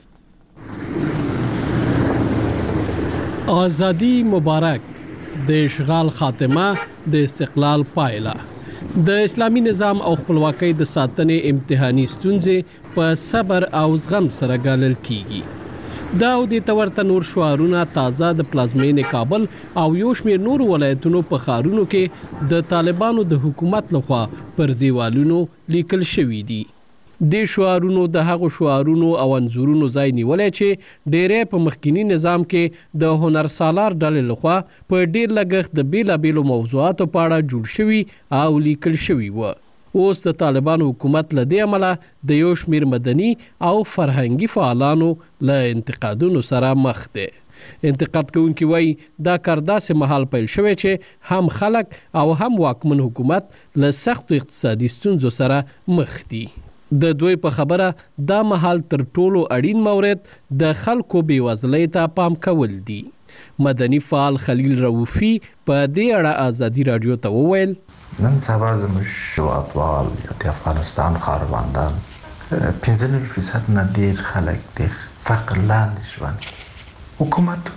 Speaker 12: آزادی مبارک، د اشغال خاتمه، د استقلال پایله. د اسلامي نظام او خپلواکۍ د ساتنې امتحاني ستونزې په صبر او زغم سره ګالل کیږي. دا او د تورته نور شعارونه تازه د پلازمینې کابل او یو شمیر نور ولایتونو په ښارونو کې د طالبانو د حکومت لخوا پر دیوالونو لیکل شوي دي. د شعارونو د هغو شعارونو او انځورونو ځای نیولی چې ډیری په مخکینی نظام کې د هنر سالار ډلې لخوا په ډیر لګښت د بیلابیلو موضوعاتو په اړه جوړ شوي او لیکل شوي و. اوس د طالبانو حکومت له دې امله د یو شمیر مدني او فرهنګي فعالانو له انتقادونو سره مخ دی. انتقاد کوونکي وایي دا کار داسې مهال پیل شوی چې هم خلک او هم واکمن حکومت له سختو اقتصادي ستونزو سره مخ دي. د دوی په خبره دا مهال تر ټولو اړین مورد د خلکو بېوزلۍ ته پام کول دي. مدني فعال خلیل رؤفي په دې اړه ازادي راډیو ته وویل
Speaker 5: نن سبا زموږ هیوادوال یا د افغانستان ښاروندان پنځه نوي فیصد نه ډېر خلک د فقر لاندې ژوند کوي. حکومت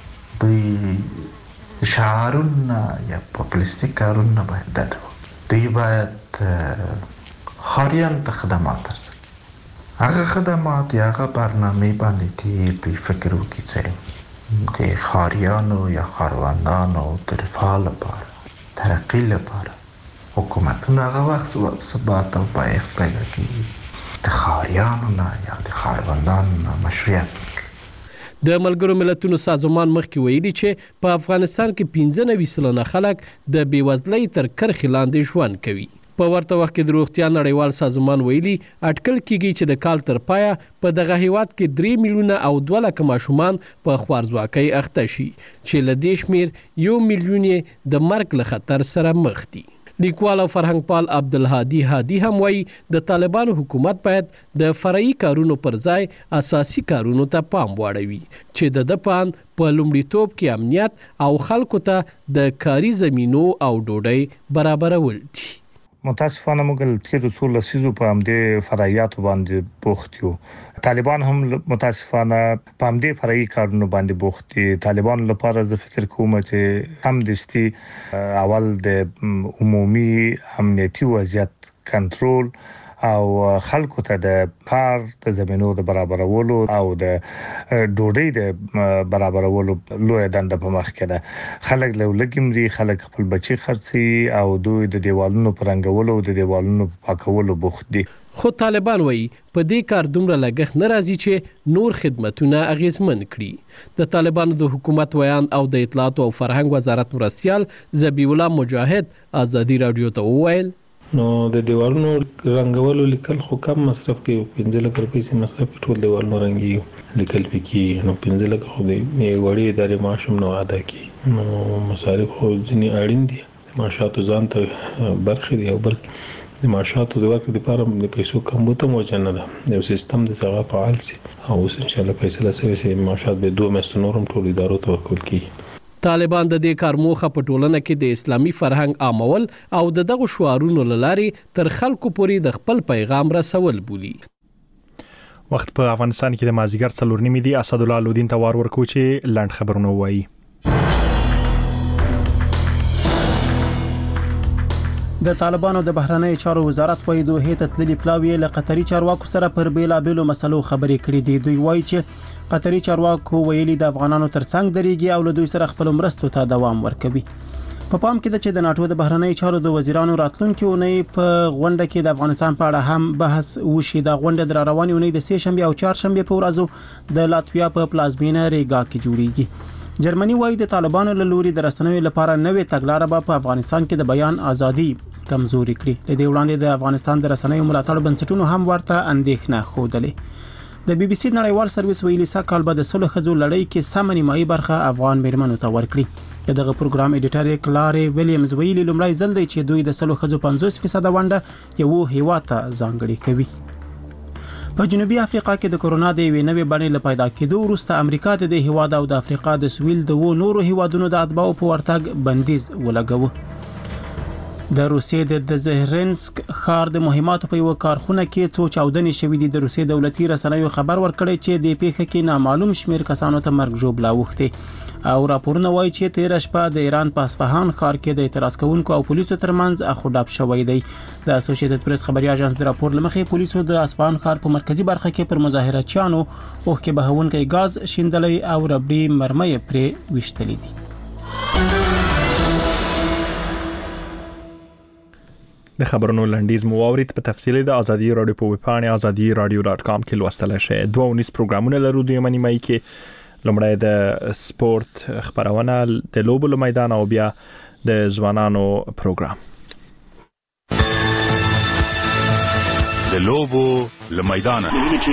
Speaker 5: دوی شعارونه یا پاپولیستي کارونه باید ډډه وکړي. دوی باید ښاریانو ته خدمات ترسره کړي. هغه خدمات یا هغه برنامې باندې چې دوی فکر وکړي چې د ښاریانو یا ښاروندانو د رفاه لپاره، ترقي لپاره حکومتونه هغه وخت ثبات او پایښت پیدا کوي. د ښاریانو نه یا د ښاروندانو نه مشروعیت
Speaker 12: د ملګرو ملتونو سازمان مخکې ویلي چې په افغانستان کې پنځه نوي سلنه خلک د بېوزلۍ تر کرښې لاندې ژوند کوي. په ورته وخت کې د روغتیا نړیوال سازمان ویلي اټکل کیږي چې د کال تر پایه په دغه هیواد کې درې میلیونه او دوه لکه ماشومان په خوارځواکۍ اخته شي چې له دې شمیر یو میلیون یې د مرګ له خطر سره مخ دي. لیکوال او فرهنګپال عبدالهادي هادي هم وایي د طالبانو حکومت باید د فرعي کارونو پر ځای اساسي کارونو ته پام واړوي چې د ده په اند په لومړیتوب کې امنیت او خلکو ته د کاري زمینو او ډوډۍ برابرول دي.
Speaker 13: متاسفانه موږ تیر څو لسیزو په همدې فرعیاتو باندې بوخت یو. طالبان هم متاسفانه په همدې فرعي کارونو باندې بوخت دي. طالبان لپاره زه فکر کوم چې هم دستي اول د عمومي امنیتي وضعیت کنټرول او خلکو ته د کار د زمينو د برابرولو او د ډوډۍ د برابرولو لوی دنده په مخ کې ده. خلک له لګمري خلک خپل بچي خرڅي او دوی د دیوالونو پرنګولو او د دیوالونو پاکولو بوخت دي.
Speaker 12: خو طالبان وایي په دې کار دومره لګښت ناراضي چې نور خدماتونه اغیزمن کړي. د طالبانو د حکومت ویان او د اطلاعات او فرهنګ وزارت مرستيال ذبیح الله مجاهد ازادي رادیو ته وویل
Speaker 11: نو د دیوالونو رنگولو لیکل خو کم مصرف کوي، پنځه لک روپۍ مصرف ټول دیوالونو رنګي لیکل پکې نو پنځه لک خو دی وړي ادارې معاشم نو ادا کی نو مصارف خو ځنی اړین دي. معاشاتو ځان ته برخه دی او بل د معاشاتو د ورکړې لپاره د پیسو کمبود موجه نه ده. یو سیستم د څنګه فعال سي او ان شاء الله فیصله شوي چې معاشات به دوه میاشتې نورم ټول ادارو ته ورکول کیږي.
Speaker 12: طالبان د دې کار موخه په ټولنه کې د اسلامي فرهنګ عامول او د دغه شعارونو لاري تر خلکو پورې د خپل پیغام رسول بولی.
Speaker 1: وخت په افغانستان کې د مازیګر څلور نیمې دی. اسد الله لودین ته وار ورکو چې لاند خبرونه وایي.
Speaker 6: د طالبانو د بهرنی چارو وزارت وایي دوه ته تللي پلاوی له قطري چارواکو سره پر بیلابېلو مسلو خبرې کړې دي. دوی وایي چې قطري چارواکو ویلي د افغانانو ترڅنګ درېږي او له دوی سره خپل مرستو ته دوام ورکوي. په پام کې ده چې د ناتو د بهرنی چارو د وزیرانو راتلونکي اونۍ په غونډه کې د افغانستان په اړه هم بحث وشي. د غونډه د رواني اونۍ د سه شنبه او چهار شنبه په ورځو د لاتویا په پلازمینه ریګا کې جوړیږي. جرمني وایي د طالبانو له لوري د رسنیو لپاره نوې تګلارې په افغانستان کې د بیان ازادي کمزوري کړي. د دې وړاندې د افغانستان د رسنیو ملاتړ بنسټونو هم ورته اندېښنه خوده. د بي بي سي نړیوال سرویس ویلي سکهال به د سلو خزو لړۍ کې سم نیمایي برخه افغان میرمنو ته ورکړي. دغه پروګرام ایډیټر کلاري ویلیامز ویلي لومړی ځل دی چې دوی د سلو خزو پنځوس فیصد ونډه یو هیواد ته ځانګړي کوي. په جنوبي افریقا کې د کورونا د یوې نوې بڼې له پیدا کېدو وروسته امریکا د دې هیواد او د افریقا د سویل د وو نورو هیوادونو د اتباعو په ورتګ بندیز ولګاوه. د روسیې د دزهرنسک ښار د مهماتو په یو کارخونه کې څو چاودنې شوې دي. د روسیې دولتي رسنیو خبر ورکړی چې د پیښې کې نامعلوم شمیر کسانو ته مرګ ژوبلا وخته او راپورونه وایي چې تیر شپه د ایران په اصفهان ښار کې د اعتراض کوونکو او پولیسو ترمنځ اخوډاب شوی دی. د اسوسییټډ پریس خبري اژانس د راپور لمخې پولیسو د اصفهان ښار په مرکزی برخه کې پر مظاهرچیانو اوښکې بهونکي غاز شیندلې او ربړي مرمۍ پرې وشتلې دي.
Speaker 1: د خبرونو لنډیز مو واورید. په تفصیل د ازادي رادیو په ویبپاڼه ازادي رادیو ډاټ کام کې لوستل شئ. دوه ونیس پروګرامونه لرو. دوی منی مای کې لومړی د سپورت خبرونه د لوبو له میدان او بیا د ځوانانو پروګرام.
Speaker 14: د لوبو له میدان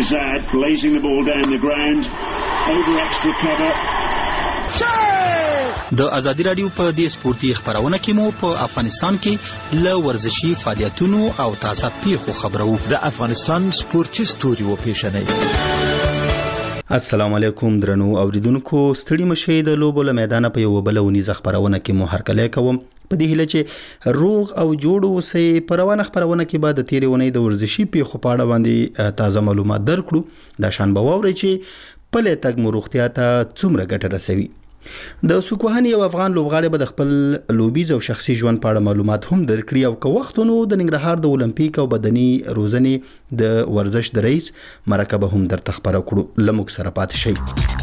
Speaker 10: د ازادي رادیو په دې سپورتي خبرونه کې مو په افغانستان کې ل ورزشي فعالیتونو او تازه پیښو خبرو.
Speaker 14: د افغانستان سپورتي ستوري و پیښنې.
Speaker 10: السلام علیکم درنو اوریدونکو، ستړي مشه د لوبو له میدان په یو بل ونی خبرونه کې مو هرکلی کوم. په دې هله چې روغ او جوړ اوسې پروانه خبرونه کې بعد تیرې ونی د ورزشي پیښو په اړه باندې تازه معلومات درکړو. دا شان به ووري چې په لټګ مو روغتیا ته څومره ګټه رسوي. د سوکوهنی او افغان لوبغاړي به د خپل لوبیز او شخصي ژوند په اړه معلومات هم درکړي او که وختونو د ننګرهار د اولمپیک او بدني روزنې د ورزش د رئیس مرکه به هم درته خبره کړو. لموږ سره پاتې شئ.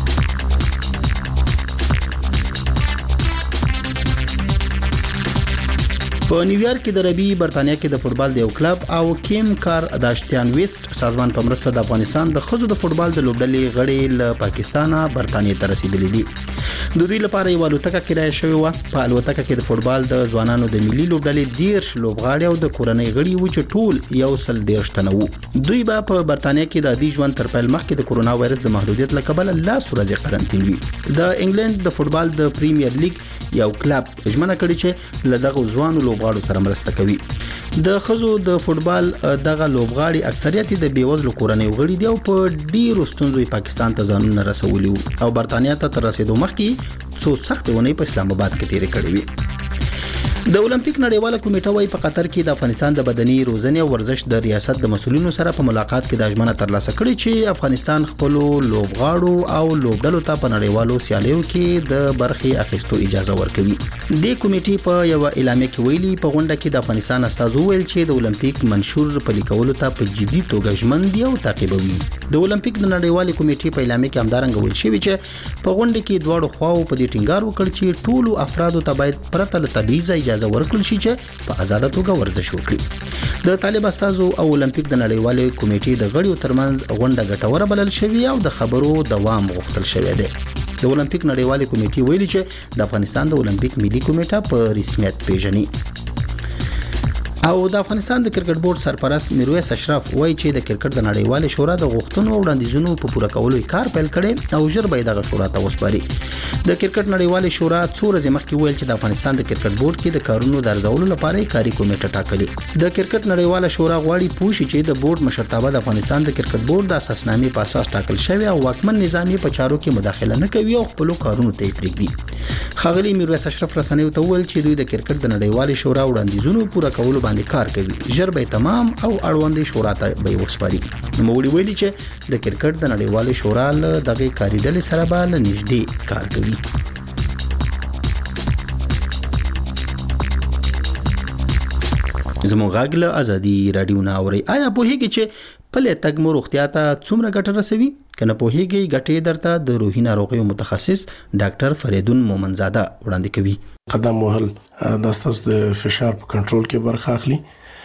Speaker 10: په نیویارک کې د ربی برتانیا کې د فوتبال د یو کلب او کیم کار داشتیان ویست سازمان په مرسته د افغانستان د خزو د فوتبال د لوبډلې غړي له پاکستان برتانیا ته رسیدلي دي. د دوی لپاره یو الوتکه کرایه شوې و. په الوتکه کې د فوتبال د ځوانانو د ملي لوبډلې دیرش لوبغاړي او د کورنۍ غړي و چې ټول یو سل دیرش تنه وو. دوی به په برتانیا کې د عادي ژوند تر پیل مخکې د کورونا وایرس د محدودیت له کبله لاس ورځې قرنطین وي. د انګلند د فوتبال د پریمیر لیګ یو کلب ژمنه کړې چې له دغه ځوانو لوبغاړو سره مرسته کوي. د خزو د فوتبال دغه لوبغاړي اکثریت د بیوزلو کورنۍ غړي دي او په ډیرو ستونزو پاکستان ته ځانونه رسولي او برتانیا ته تر رسیدو مخکې څو سخت ونې په اسلام آباد کې تیرې کړې وي. د اولمپیک نړیواله کمیټه وايي په قطر کې د افغانستان د بدني روزنې او ورزش د ریاست د مسولینو سره په ملاقات کې د ژمنه ترلاسه کړې چې افغانستان خپل لوبغاړو او لوبډلو ته په نړیوالو سیالیو کې د برخې اخیستو اجازه ورکوي. د کمیټې په یو اعلامیه کې ویلي په غونډه کې د افغانستان استازو ویل چې د اولمپیک منشور پلي کولو ته په جدي توګه ژمن دي او تعقیبوي. د اولمپیک د نړیوالې کمیټې په اعلامیه کې همدارنګه ویل شوی چې په غونډه کې دواړو خواو په دې ټینګار وکړ چې ټولو افرادو ته باید پرته له تبعیض اجازه ورکړل شي چې په آزاده توګه ورزش وکړي. د طالب استازو او اولمپیک د نړیوالې کمیټې د غړیو ترمنځ غونډه ګټوره بلل شوې او د خبرو دوام غوښتل شوی دی. د اولمپیک نړیوالې کمیټې ویلي چې د افغانستان د اولمپیک ملي کمیټه په رسمیت پیژني. او د افغانستان د کرکټ بورډ سرپرست میرویس اشرف وایي چې د کرکټ د نړیوالې شورا د غوښتنو او وړاندیزونو په پوره کولو کار پیل کړي او ژر به دغه شورا ته وسپاري. د کرکټ نړیوالې شورا څو ورځې مخکې ویل چې د افغانستان د کرکټ بورډ کې د کارونو د ارزولو لپاره کاري کمیټه ټاکلې. د کرکټ نړیواله شورا غواړي پوه شي چې د بورډ مشرتابه د افغانستان د کرکټ بورډ د اساسنامې په اساس ټاکل شوی او واکمن نظام په چارو کې مداخله نه کوي او خپل کارونو ته پرېږدي. ښاغلي میرویس اشرف رسنیو ته ویل چې دوی د کرکټ د نړیوالې شورا وړاندیزونو پوره کولو باندې کار کوي. ژر به تمام او اړوندې شورا ته به وسپاري. نوموړي ویلي چې د کرکټ د نړیوالې شورا له دغه کاري ډلې سره به له نږدې کار کوي. زموږ غږ له ازادي رادیو نه اوري. آیا پوهیږئ چې پلی تګ مو روغتیا ته څومره ګټه رسوي؟ کنه پوهیږئ ګټې درته د روحي ناروغیو متخصص ډاکټر فریدون مومنزاده وړاندې کوي.
Speaker 15: قدم وهل د ستاسو د فشار په کنټرول کې برخه اخلي.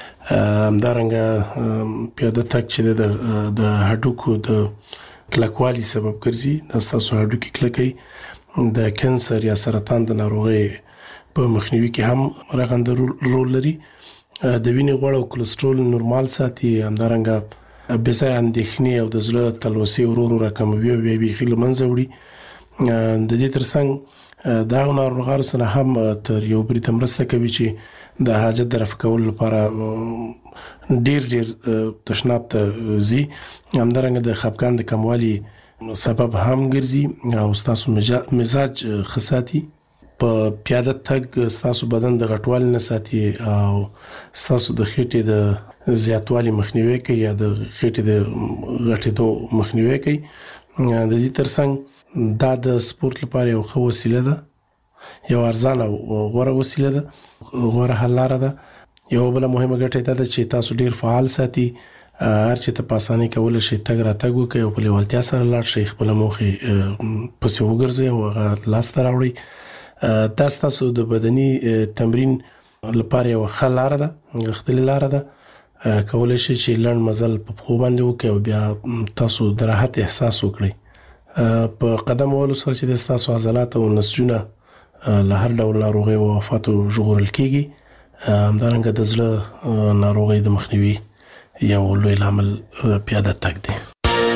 Speaker 15: همدارنګه پیاده تګ چې د د هډوکو د کلکوالي سبب ګرځي، د ستاسو هډوکي کلکوي، د کانسر یا سرطان د ناروغۍ په مخنیوي کې هم رغنده رول لري. د وینې غوړ او کولېسترول نورمال ساتي. همدارنګه بې ځایه اندېښنې او د زړه تلوسې ورو ورو راکموي او بیا بیخي له منځه وړي. د دې ترڅنګ دغو ناروغانو سره هم تر یو بل ته مرسته کوي چې د حاجت د رفع کولو لپاره ډېر ډېر تشناب ته ځي. همدارنګه د خفګان د کموالي سبب هم ګرځي او ستاسو مزاج ښه ساتي. په پیاده تګ ستاسو بدن د غټوالي نه ساتي او ستاسو د خېټې د زیاتوالي مخنیوي کوي یا د خېټې د غټېدو مخنیوي کوي. د دې ترڅنګ دا د سپورت لپاره یو ښه وسیله ده، یو ارزانه او غوره وسیله ده، غوره حل لاره ده. یو بله مهمه ګټه دا ده چې تاسو ډېر فعال ساتي. هر چې ته په اسانۍ کولی شئ تګ راتګ وکړئ او په لیوالتیا سره لاړ شئ، خپله موخې پسې وګرځئ او هغه لاسته راوړئ. دا ستاسو د بدني تمرین لپاره یو ښه لاره ده، غښتلې لاره ده. کولی شئ چې لنډ مزل په پښو باندې وکړئ او بیا تاسو د راحت احساس وکړئ. په قدم وهلو سره چې د ستاسو عضلات او نسجونه له هر ډول ناروغیو او آفاتو ژغورل کېږي. همدارنګه د زړه ناروغۍ د مخنیوي یو لوی لامل پیاده تګ دی.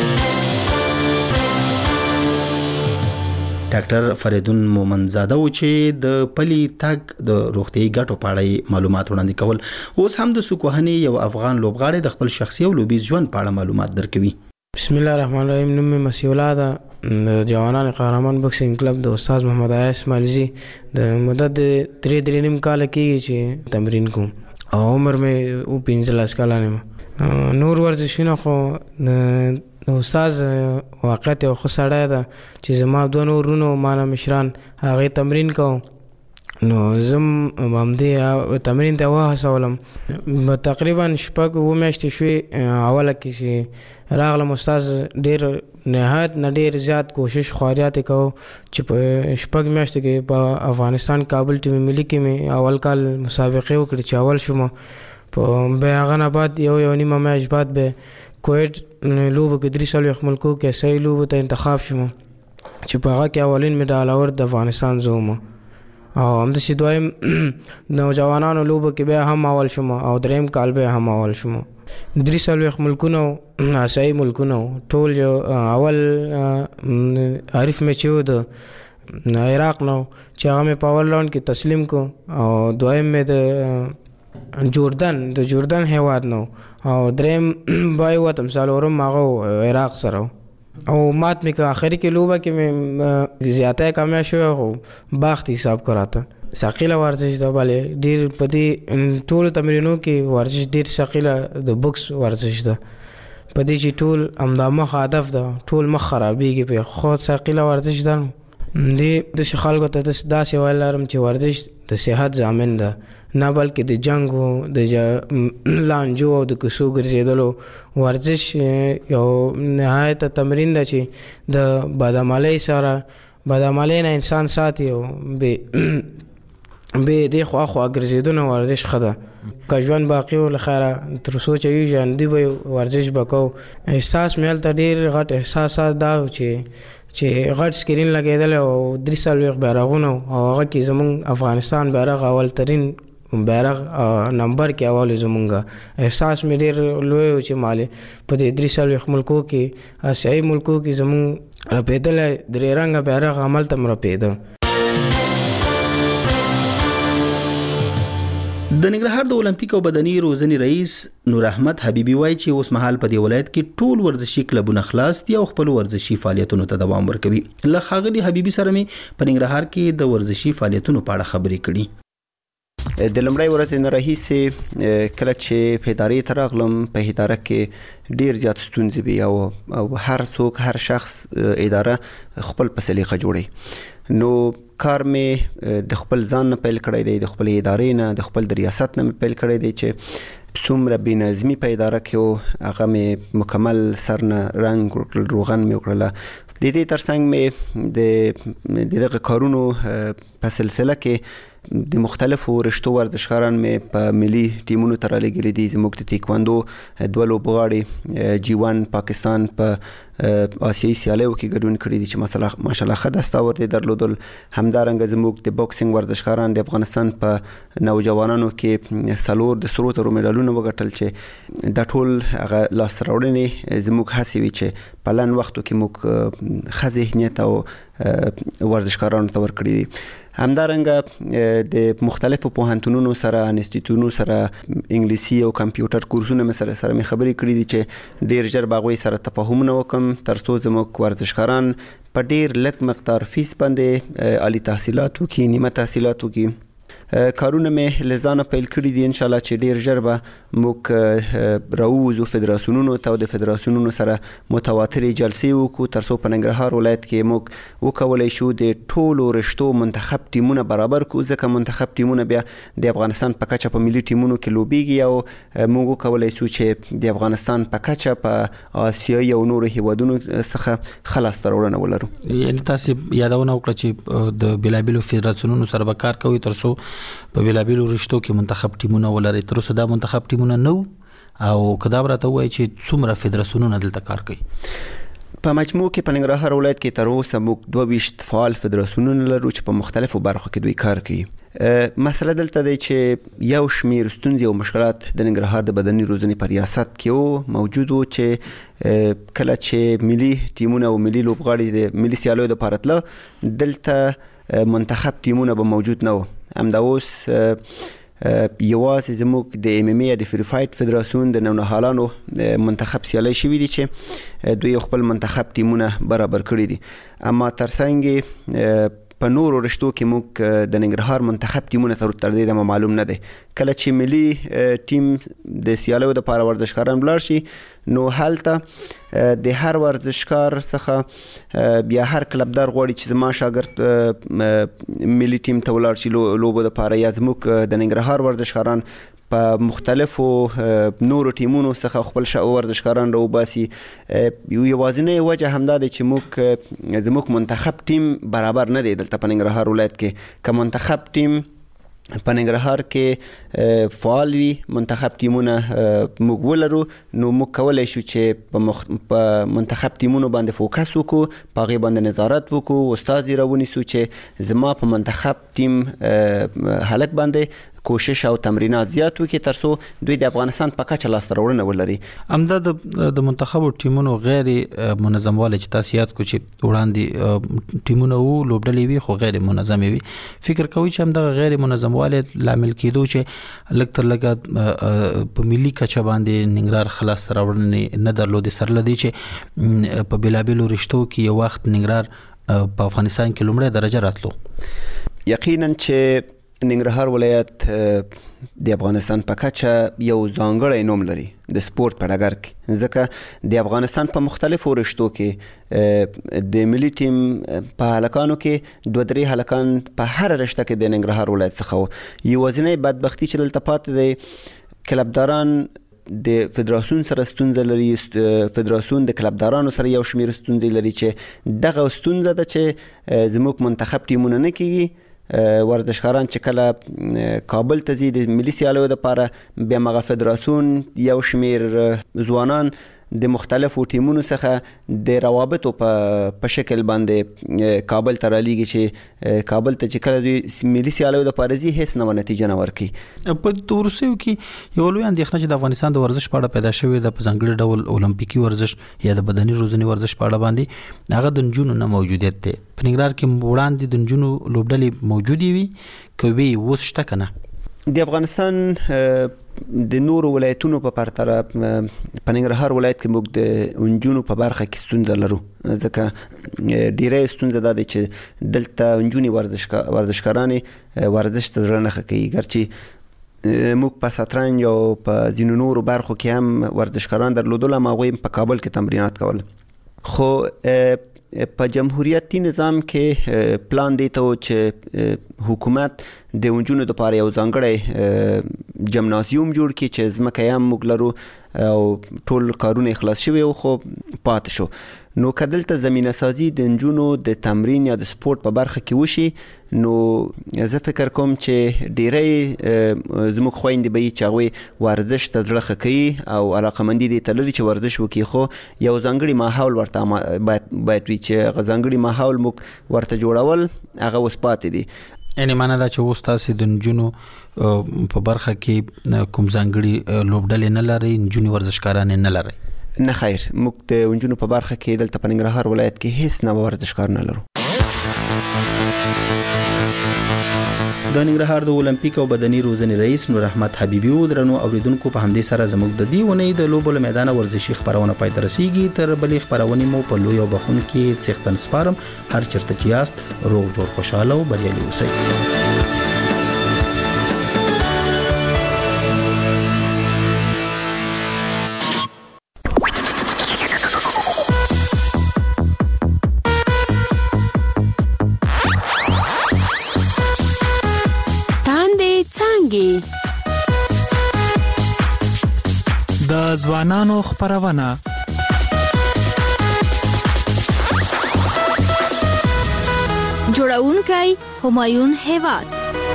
Speaker 10: ډاکټر فریدون مومنزاده و چې د پلی تګ د روغتیايي ګټو په اړه معلومات وړاندې کول. اوس هم د سوکوهنې یو افغان لوبغاړی د خپل شخصي او لوبیز ژوند په اړه معلومات درکوي.
Speaker 16: بسم الله الرحمن الرحیم. نوم مې مسیح الله ده. د جوانان قهرمان بوکسینګ کلب د استاد محمد آیا اسماعیلزي د مدت درې درې نیم کال کېږي چې تمرین کوم او عمر مې او پنځلس کلن یم. نور ورزشونه خو نو استاد واقعیت یو ښه سړی ده چې زما دوه نور ورونه ما نه مشران هغې تمرین کوم نو زه همدې تمرین ته وهڅولم. تقریبا شپږ اووه میاشتې شوې اوله کې چې راغلم. استاد ډېر نهایت نه ډېر زیات کوشش خواریات یې کوو چې په شپږ میاشتو کې په افغانستان کابل ټیم ملي کې مې اول کال مسابقې وکړې چې اول شوم. په بیا هغه نه بعد یو یو نیمه میاشت بعد به کویټ لوبو کې درې څلوېښت ملکو کې اسیایي لوبو ته انتخاب شوم چې په هغه کې اولین میډالور د افغانستان زه وم او همداسې دویم نوجوانانو لوبو کې بیا هم اول شوم او دریم کال بیا هم اول شوم. درې څلوېښت ملکونه وو، اسیایي ملکونه وو. ټول یو اول حریف مې چې و د عراق نه چې هغه مې په اول راؤنډ کې تسلیم کو او دویم مې د جوردن د جوردن هیواد نو او دریم بای وتم څلورم هغه عراق سره او مات مې که آخري کې لوبه کې مې زیاته کامیاب شوی خو باخت حساب کراته ثقيله ورزش ده bale ډیر په دې ټول تمرینو کې ورزش ډیر ثقيله د بوکس ورزش ده په دې چې ټول همدا مخ هدف ده ټول مخ خرابېږي په خو ثقيله ورزش ده دې د خلکو ته داسې ویل لرم چې ورزش د صحت ضامن ده نه بلکې د جنگ او د لانجو او د کوسو ګرځېدلو ورزش یو نهایت تمرین ده چې د بدعملۍ سره بدعملۍ نه انسان ساتي او به به د خوا خوا ګرځېدنه ورزش خده که ژوند باقي و لخيره تر څو چې یو ژوندي به ورزش وکړو احساس مې هلته ډېر غټ احساسات دا چې چې غټ سکرین لګېدل او درې څلوېښت بیرغونه او هغه کې زموږ افغانستان بیرغ اول ترین بیرغ نمبر کې اول زموږ احساس مې ډېر لوی و چې مالې په دې درې څلوېښت ملکو کې اسیایي ملکو کې زموږ رپېدلی درې رنګه بیرغ هملته م رپېده.
Speaker 10: د ننګرهار د اولمپیک او بدني روزنې رئیس نور احمد حبیبي وایي چې اوس مهال په دې ولایت کې ټول ورزشي کلبونه خلاص دي او خپل ورزشي فعالیتونو ته دوام ورکوي. له ښاغلي حبیبي سره مې په ننګرهار کې د ورزشي فعالیتونو په اړه خبرې کړي.
Speaker 17: د لومړۍ ورځې نه راهیسې کله چې په ادارې ته راغلم په اداره کې ډېر زیات ستونزې وي او او هر څوک هر شخص اداره خپل په سلیقه جوړوي. نو کار مې د خپل ځان نه پیل کړی دی، د خپل ادارې نه، د خپل د ریاست نه پیل کړی دی چې څومره بې نظمي په اداره کې و هغه مې مکمل سر نه رنګ وکړل، روغن مې وکړله. د دې ترڅنګ مې د دغه کارونو په سلسله کې د مختلفو رشتو ورزشکاران مې په ملي ټیمونو ته رالېږلي دي. زموږ د تیکواندو دوه لوبغاړي جی ون پاکستان په آسیایي سیالیو کې ګډون کړي دي چې مثلا ماشاءالله ښه دستاورد یې درلودل. همدارنګه زموږ د بوکسینګ ورزشکاران د افغانستان په نوجوانانو کې څلور د سرو زرو میډالونه وګټل چې دا ټول هغه لاسته راوړنې زموږ هڅې وي چې په لنډ وختو کې موږ ښه ذهنیت او ورزشکارانو ته ورکړي دي. همدارنګه د مختلفو پوهنتونونو سره انسټیټیوټونو سره انګلیسي او کمپیوټر کورسونه مې سره سره مې خبرې کړې دي چې ډېر ژر به هغوی سره تفاهمونه وکړم تر څو زموږ ورزشکاران په ډېر لږ مقدار فیس باندې عالی تحصیلات وکړي، نیمه تحصیلات وکړي. کارونه مې له ځانه پیل کړي دي، انشاءالله چې ډېر ژر به موږ راووځو فدراسیونونو ته او د فدراسیونونو سره متواترې جلسې وکړو تر څو په ننګرهار ولایت کې موږ وکولی شو د ټولو رشتو منتخب ټیمونه برابر کړو، ځکه منتخب ټیمونه بیا د افغانستان په کچه په ملي ټیمونو کې لوبیږي او موږ وکولی شو چې د افغانستان په کچه په آسیایي او نورو هیوادونو څخه ښه لاسته راوړنه ولرو.
Speaker 18: یعنې تاسې یادونه وکړه چې د بېلابېلو فدراسیونونو سره به کار کوئ تر څو په بېلابېلو رشتو کې منتخب ټیمونه ولرئ. تر اوسه دا منتخب ټیمونه نه وو او که دا راته ووایي چې څومره فدراسیونونه دلته کار کوي؟
Speaker 17: په مجموع کې په ننګرهار ولایت کې تر اوسه موږ دوه ویشت فعال فدراسیونونه لرو چې په مختلفو برخو کې دوی کار کوي. مسله دلته دی چې یو شمیر ستونزې او مشکلات د ننګرهار د بدني روزنې په ریاست کې موجود وو چې کله چې ملي ټیمونه او ملي لوبغاړي د ملي سیالیو دپاره تله دلته منتخب ټیمونه به موجود نه وو. همدا اوس یوازې زموږ د ایم ایم ای د فری فایټ فدراسیون د نونهالانو منتخب سیالۍ شوي دي چې دوی خپل منتخب ټیمونه برابر کړي دي. اما ترڅنګ په نورو رشتو کې موږ د ننګرهار منتخب ټیمونه تر دې دمه معلوم نه دی. کله چې ملي ټیم د سیالیو دپاره ورزشکاران ولاړ شي نو هلته د هر ورزشکار څخه بیا هر کلبدار غواړي چې زما شاګرد ملي ټیم ته ولاړ شي لوبو دپاره، یا زموږ د ننګرهار ورزشکاران په مختلفو نورو ټیمونو څخه خپل ورزشکاران راوباسي. یو یوازینۍ وجه همدا دی چې موږ زموږ منتخب ټیم برابر نه دی دلته په ننګرهار ولایت کې. که منتخب ټیم په ننګرهار کې فعال وي، منتخب ټیمونه موږ ولرو، نو موږ کولی شو چې په منتخب ټیمونو باندې فوکس وکړو، په هغې باندې نظارت وکړو، استازي راونیسو چې زما په منتخب ټیم هلک باندې کوشش او تمرینات زیات وکړي تر څو دوی د افغانستان په کچه لاسته راوړنه ولري.
Speaker 18: همدا د منتخبو ټیمونو غیر منظم والی چې تاسو یاد کړو چې وړاندې ټیمونه وو لوبډلې وي خو غیر منظمې وي، فکر کوئ چې همدغه غیر منظم والی لامل کېدو چې لږ تر لږه په ملي کچه باندې ننګرهار ښه لاسته راوړنې نه درلودې، سره له دې چې په بېلابېلو رشتو کې یو وخت ننګرهار په افغانستان کې لومړی درجه راتلو؟
Speaker 17: یقینا چې ننګرهار ولایت د افغانستان په کچه یو ځانګړی نوم لري د سپورت په ډګر کې، ځکه د افغانستان په مختلفو رشتو کې د ملي ټیم په هلکانو کې دوه درې هلکان په هر رشته کې د ننګرهار ولایت څخه وو. یوازینۍ بدبختي چې دلته پاتې دی، کلبداران د فدراسیون سره ستونزه لري، فدراسیون د کلبدارانو سره یو شمېر ستونزې لري چې دغه ستونزه ده چې زموږ منتخب ټیمونه نه کیږي. ورزشکاران چې کله کابل ته ځي د ملي سیالیو دپاره، بیا مغه فدراسیون یو شمېر ځوانان د مختلفو ټیمونو څخه د روابطو په شکل باندې کابل ته رالیږي چې کابل ته چې کله دوی ملي سیالیو دپاره ځي هیڅ نه نتیجه نه ورکوي.
Speaker 18: په وروستیو کې یو لوی اندېښنه چې د افغانستان د ورزش په اړه پیدا شوې ده په ځانګړي ډول اولمپیکي ورزش یا د بدني روزنې ورزش په اړه باندې هغه د نجونو نه موجودیت دی. په ننګرهار کې وړاندې د نجونو لوبډلې موجودې وي که وي اوس شته که نه؟
Speaker 17: د افغانستان د نورو ولایتونو په پرتله په ننګرهار ولایت کې موږ د نجونو په برخه کې ستونزه لرو، ځکه ډیره ستونزه ده چې دلته نجونې ورزشکارانې ورزش ته زړه نه ښه کوي. ګرچې موږ په شطرنج او په ځینو نورو برخو کې هم ورزشکاران درلودل، هم هغوی په کابل کې تمرینات کول، خو په جمهوریتي نظام کې پلان دی ته چې حکومت د نجونو دپاره یو ځانګړی جمنازیوم جوړ کړي چې ځمکه یې هم موږ لرو او ټول کارونه یې خلاص شوي خو پاتې شو. نو که دلته زمینه سازي د نجونو د تمرین یا د سپورت په برخه کې وشي، نو زه فکر کوم چې ډیری زموږ خویندې به وي چې هغوی ورزش ته زړه ښه کوي او علاقمندي دې ته لري چې ورزش وکړي، خو یو ځانګړي ماحول ورته باید باید وي چې هغه ځانګړي ماحول موږ ورته جوړول هغه اوس پاتې دي.
Speaker 18: یعنې معنا دا چې اوس تاسې د نجونو په برخه کې کوم ځانګړي لوبډلې نه لرئ، نجونې ورزشکارانې نه لرئ؟
Speaker 17: نه خیر، موږ د نجونو په برخه کې دلته په ننګرهار ولایت کې هیڅ نه ورزشکار نه لرو.
Speaker 10: د ننګرهار د اولمپیک او بدني روزنې رئیس نور احمد حبیبي و. درنو اوریدونکو، په همدې سره زموږ د دې ونې د لوبو له میدانه ورزشي خبرونه پای ته رسیږي. تر بلې خبرونې مو په لوی او بخون کې څښتن سپارم. هر چیرته چې یاست روغ جوړ خوشاله او بریالي اوسئ.
Speaker 19: د ځوانانو خبرونه
Speaker 20: جوړونکی همایون هیواد.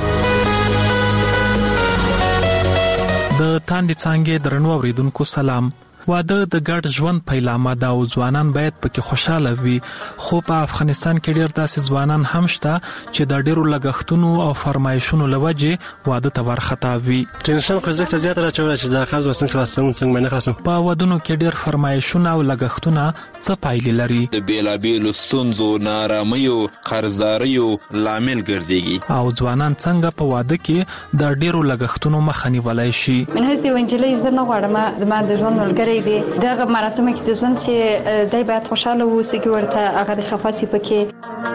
Speaker 19: د تاندې څانګې درنو اوریدونکو سلام. واده د ګډ ژوند پیلامه ده او ځوانان باید پکې خوشاله وي، خو په افغانستان کې ډیر داسې ځوانان هم شته چې د ډیرو لګښتونو او فرمایشونو لوجې واده ته ورختا وي.
Speaker 11: ټینشن خو زکه زیات راچول چې دا خاص وسن خلاصون څنګه نه خلاصون.
Speaker 19: په ودونو کې ډیر فرمایشونه او لګښتونه څه پایلې لري؟
Speaker 21: د بیلابیلو ستونزو، نارامیو، قرضداریو لامل ګرځيږي
Speaker 19: او ځوانان څنګه په واده کې د ډیرو لګښتونو مخه نیولای شي.
Speaker 22: من هستی ونجلې زه نه غواړم زما د ژوند ملګری دی دغه مراسم کې د ژوند چې دای باید خوشاله اوسي کې ورته هغه د خفاسي پکې.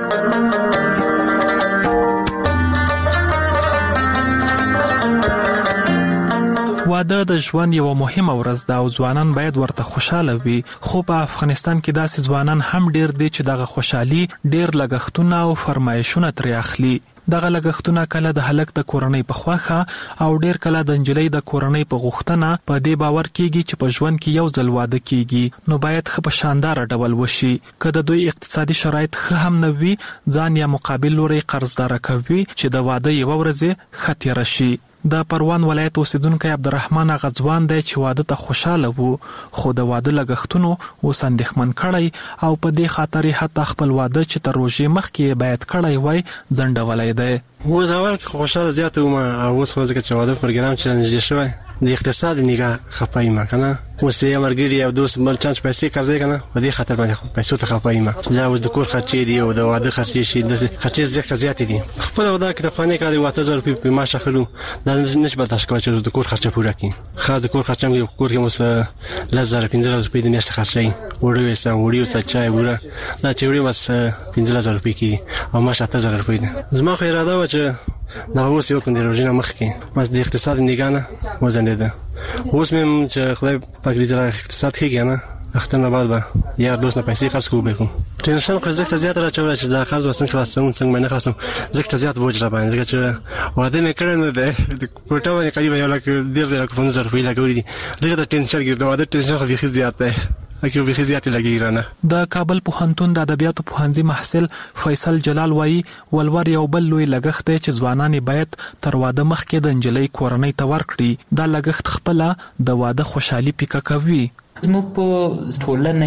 Speaker 19: واده د ژوند یو مهمه ورځ ده او ځوانان باید ورته خوشاله وي، خو په افغانستان کې داسې ځوانان هم ډیر دي چې دغه خوشحالي ډیر لګښتونه او فرمایشونه ترې اخلي. دغه لګښتونه کله د هلک د کورنۍ په خوښه او ډیر کله د نجلۍ د کورنۍ په غوښتنه په دې باور کیږي چې په ژوند کې یو ځل واده کیږي، نو باید ښه په شاندار ډول وشي. که د دوی اقتصادي شرایط ښه هم نه وي، ځان یا مقابل لوري قرضدار کوي چې د واده یو ورځ ښه تیر شي. د پروان ولایت اوسیدونکی عبدالرحمن غزوان دی چې واده ته خوشاله وو، خو د واده لګښتونو اوس اندېښمن کړی او په دې خاطر حتی خپل واده چې تر روژې مخکې باید کړی وای ځنډولی دی.
Speaker 11: اوس اول کې خوشاله زیات وم او اوس خو ځکه چې واده پروګرام چې نږدې شوی د اقتصاد نگاه خپای ما کنه، اوس یې مرګري او دوست بل چانس پیسې قرضې کنه په دې خاطر باندې پیسې ته خپای ما دا اوس د کور خرچې دی او د واده خرچې شي د خرچې زیات زیات دي. خپل واده کې د فانې کار دی واته زر په ما شخلو دا نش به تاسو کوی چې د کور خرچه پوره کړي. خاص د کور خرچه مې کور کې مس لزر پنځه زره روپۍ د میاشتې خرچې وړو وسه وړو څه چای وره دا چې وړو مس پنځه زره روپۍ کې او ما شاته زره روپۍ. زما خو اراده و چې
Speaker 2: دا اوس یو کوم د روزنه مخ کې بس د اقتصاد نگانه وزنده اوس مم چې خدای پاک دې زړه اقتصاد کې نه اختنا بعد به یا دوست نه پیسې خرڅ کوو به کوم ټینشن خو زه ته زیات راچول چې دا خرڅ وسن خلاصوم څنګه نه خلاصوم زه ته زیات بوج را باندې چې واده نه کړم نه ده کوټه باندې قریب یو لک ډیر ډیر کوم زر پیدا کوي دي دغه ټینشن کې دا واده ټینشن خو به زیات ده اکه به زیات لګی رانه
Speaker 19: د کابل پوهنتون د ادبیاتو پوهنځي محصل فیصل جلال وایي ولور یو بل لوی لګښت دی چې ځوانان باید تر واده مخکې د انجلۍ کورنۍ ته ورکړي دا لګښت خپل د واده خوشحالي پیکه کوي
Speaker 7: زموږ په ټولنه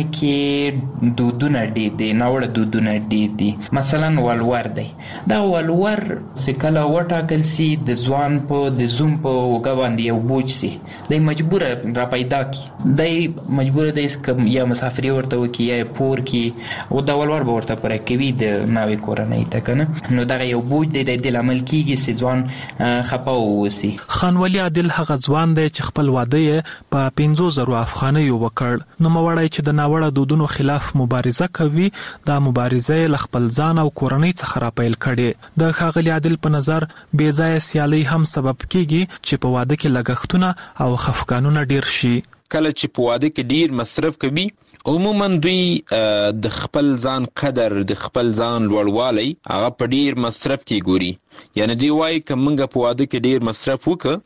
Speaker 7: کې دودونه ډېر دي ناوړه دودونه ډېر دي مثلا ولور دی دا ولور چې کله وټاکل سي د ځوان په د زوم په اوږه باندې یو بوج سي دی مجبوره را پیدا کی دی مجبوره دی یا مسافري ورته وکړي یا پور کې او دا ولور به ورته پوره کوي د ناوې کورنۍ ته که نه نو دغه یو بوج دی د لامل کېږي چې ځوان خفه واوسي
Speaker 19: خانولي عادل هغه ځوان دی چې خپل واده یې په پنځو زرو افغانیو وکړ نو موړی چې د ناوړه دودونو خلاف مبارزه کوي دا مبارزه له خپل ځان او کورنۍ څخه را پیل کړي د ښاغلي عادل په نظر بې ځایه سیالي هم سبب کیږي چې په واده کې لګښتونه او خفګانونه ډیر شي
Speaker 21: کله چې په واده کې ډیر مصرف کوي عموما دوی د خپل ځان قدر د خپل ځان لوړوالی هغه په ډیر مصرف کې ګوري یعنی دوی وایي که موږ په واده کې ډیر مصرف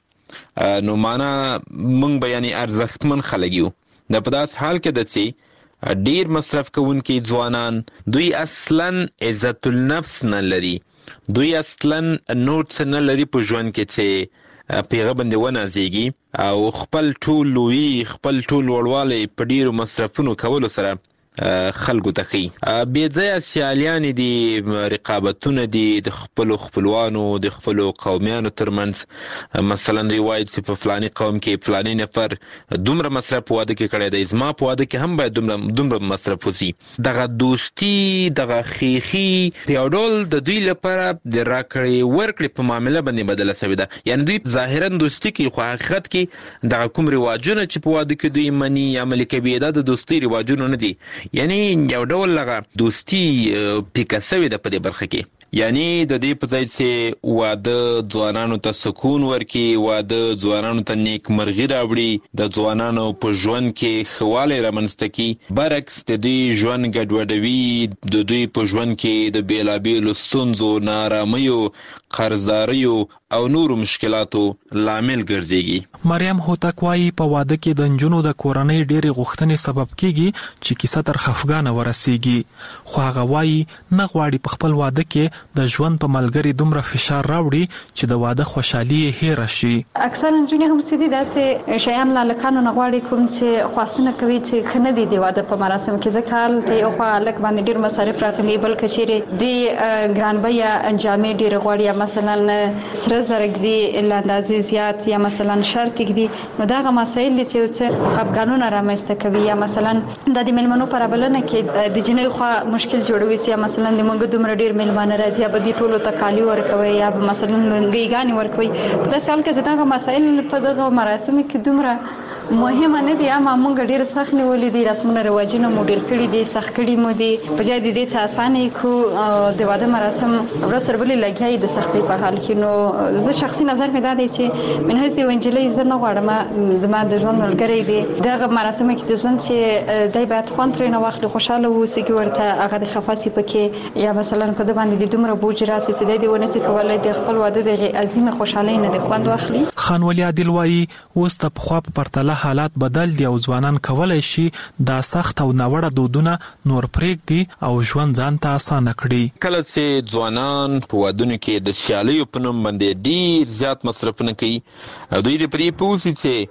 Speaker 21: وکړو نو معنا موږ به یعنی ارزښتمن خلک یو د په داس حال کې د چې ډیر مصرف کوونکي ځوانان دوی اصلا عزت النفس نه لري دوی اصلا نور څه نه لري په ژوند کې چې پیغه باندې ونازيږي او خپل ټول لوی خپل ټول وړوالی په ډیرو مصرفونو کولو سره خلکو ته خي بې ځایه سیالیان دي رقابتونه دي د خپل خپلوانو د خپل قومیانو ترمنځ مثلا دوی وایي چې په فلاني قوم کې فلاني نفر دومره مصرف واده کې کړی دی زما په واده کې هم باید دومره دومره مصرف وسی دغه دوستي دغه خيخي په یو ډول د دوی لپاره د راکړې ورکړې په معامله باندې بدله شوې ده یعنی دوی ظاهرا دوستي کوي خو حقیقت کې دغه کوم رواجونه چې په واده کې دوی مني عملي کوي دا د دوستي رواجونه نه دي یعنی یو ډول لغه دوستی پیکه سوی ده په دې برخه کې یعنی د دې په ځای چې واده ځوانانو ته سکون ورکړي واده ځوانانو ته نیکمرغي راوړي د ځوانانو په ژوند کې ښه والی رامنځته کړي برعکس د دوی ژوند ګډوډوي د دوی په ژوند کې د بېلابېلو ستونزو نااراميو قرضداریو او نورو مشکلاتو لامل ګرځيږي
Speaker 19: مریم هوتک وايي په واده کې د نجونو د کورنۍ ډېرې غوښتنې سبب کیږي چې کیسه تر خفګانه ورسیږي خو هغه وايي نه غواړي په خپل واده کې د ژوند په ملګری دومره فشار راوړي چې د واده خوشحالي یې هېره شي
Speaker 22: اکثر نجونې هم سدي داسې شیان لا لکانو نه غواړي کوم چې خواستونه کوي چې خنه دي د واده په مراسم کې ځکه ته یو خوا لک باندې ډیر مصارف راغلي بل کچېره دی ګران بیا انجامې ډیر غواړي مثلا سره زرګ دی لاندازې زیات یا مثلا شرط دی نو دا غو مسایل چې خفګانونه رامنځته کوي یا مثلا د دې ملمنو پر بلنه کې د جنې خو مشکل جوړوي چې مثلا د موږ دومره ډیر ملمانه راځي یا بدی ټولو ته کالی ورکوي یا مثلا لنګيګانی ورکوي دا سال کې زداغه مسایل په دغه مراسم کې دومره مهمه نه دي اما موږ ډیر سخت نیولې دي رسمونه رواجونه موډل کړي دي سخت کړي مو دي په ځای د دې څه اسانه کو د واده مراسم ورسره بلې لګیای د سختي په حال کې نو زه شخصي نظر مې دا دی چې من هڅه وینجلې زه نه غواړم زما د ژوند ملګری دی دغه مراسم کې د ژوند چې دای باید خوند ترې نه واخلي خوشاله ووسي کې ورته هغه د خفاسي پکې یا مثلا په د باندې د دومره بوج راسي چې د دې ونه چې کولای د خپل واده د عظیمه خوشحالي نه د خوند واخلي
Speaker 19: خانولي عادل وایي اوس ته په خوا په پرتله حالات بدل دي او ځوانان کولای شي دا سخت او ناوړه دودونه نور پرېږدي او ژوند ځان ته اسانه کړي
Speaker 21: کله چې ځوانان په ودونو کې د سیالیو په نوم باندې ډیر زیات مصرفونه کوي دوی د پرې پوسي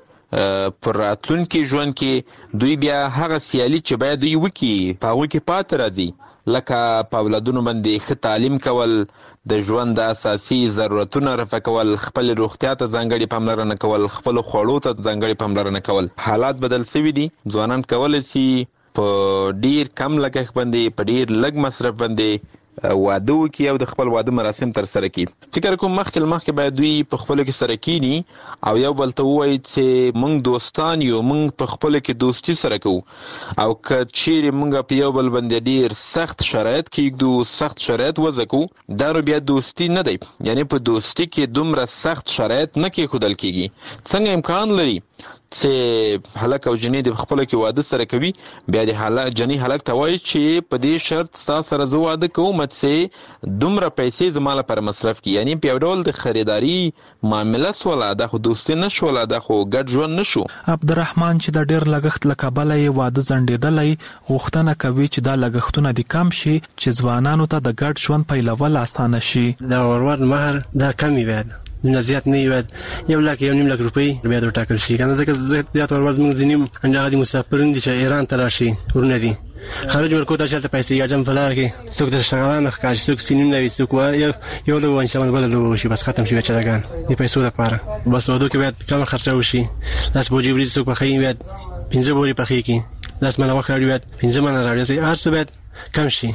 Speaker 21: چې پر راتلونکي ژوند کې دوی بیا هغه سیالي چې باید دوی وکړي په هغه کې پاتې راځي لکه په اولادونو باندې ښه تعلیم کول د ژوند د اساسي ضرورتونو رفع کول خپل روغتیا ته ځانګړي پاملرنه کول خپل خوړو ته ځانګړي پاملرنه کول حالات بدل شوي دي ځوانان کولای شي په ډیر کم لګښت باندې په ډیر لږ مصرف باندې واده وکړي او د خپل واده مراسم تر سره کړي. فکر کوم مخکې مخکې باید دوی په خپل کې سره کینی او یو بل ته وایي چې موږ دوستان یو، موږ په خپل کې دوستی سره کوو، او که چیرې موږ په یو بل باندې ډیر سخت شرایط کېږدو، سخت شرایط وضع کوو، دا نو بیا دوستی نه دی. یعنی په دوستی کې دومره سخت شرایط نه کېښودل کېږي. څنګه امکان لري چې هلک او جنې د خپل کې واده سره کوي، بیا د هلک جنې هلک ته وایي چې په دې شرط ستا سره زه واده کوم چې دومره پیسې زما لپاره مصرف کړي. یعنی په یو ډول د خریداري معامله سوله، دا خو دوستي نه شوله، دا خو ګډ ژوند نه شو.
Speaker 19: عبدالرحمن چې د ډیر لګښت له کبله یې واده ځنډېدلی، غوښتنه کوي چې دا لګښتونه دې کم شي چې ځوانانو ته د ګډ ژوند پیلول اسانه شي.
Speaker 2: دا ورور مهر دا کم وي، نه زیات نه وي، یو لک یو نیم لک روپۍ بیا د ټاکل شي کنه. ځکه زیات ورور موږ ځینیم انډه دي مسافرین دي چې ایران ته راشي ورونه دي خارج ورکو ته چلته پیسې اجازه په لار کې څوک د شغلانه ښکار څوک سینیم نه وي څوک یو یو له وان شمن بل له شي بس ختم شي چې راګان دې پیسو لپاره بس ودو کې باید کم خرچه وشي. لاس بوجي ورځ څوک په خې باید پنځه بوري په خې کې لاس منه وکړي باید پنځه منه راځي هر څه باید کم شي.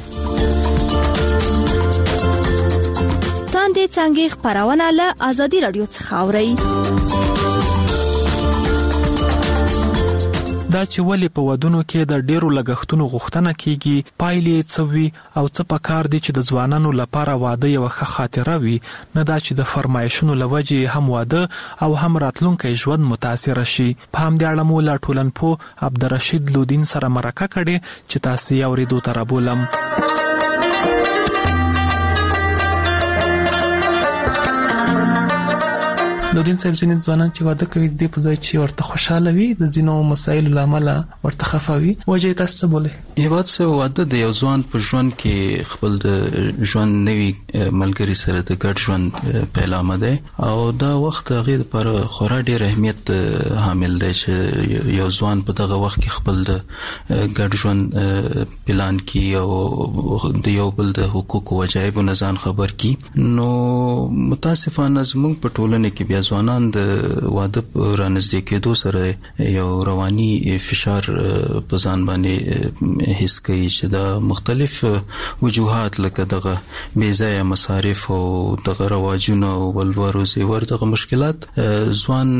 Speaker 20: تاندې څنګه خبرونه له ازادي رادیو څخه اوري.
Speaker 19: دا چې ولې په ودونو کې د ډیرو لګښتونو غوښتنه کیږي، پایلې څه وي او څه پکار دي چې د ځوانانو لپاره واده یو ښه خاطره وي، نه دا چې د فرمایشونو لوجې هم واده او هم راتلونکي ژوند متاثر شي. په همدې اړه مو له ټولنپوه عبدالرشید لودین سره مرکه کړې چې تاسو یې اورېدو ته رابولم. لودین صاحب، ځینې ځوانان چې واده کوي د په ځای چې ورته خوشاله وي د ځینو مسایلو لامل ورته خفه وي، وجه تاسو څه بولئ؟
Speaker 18: یوه څه واده د یو ځوان په ژوند کې خپل د ژوند نوي ملګري سره د ګډ ژوند پیلامه دی او دا وخت هغې لپاره خورا ډېر اهمیت حامل دی چې یو ځوان په دغه وخت کې خپل د ګډ ژوند پلان کړي او د یو بل د حقوقو وجایبو نه ځان خبر کړي. نو متاسفانه زموږ په ټولنه کې بیا ځوانان د واده رانږدې کېدو سره یو رواني فشار په ځان باندې حس کوي چې دا مختلف وجوهات لکه دغه بې ځایه مصارف او دغه رواجونه او ولور او زیور دغه مشکلات ځوان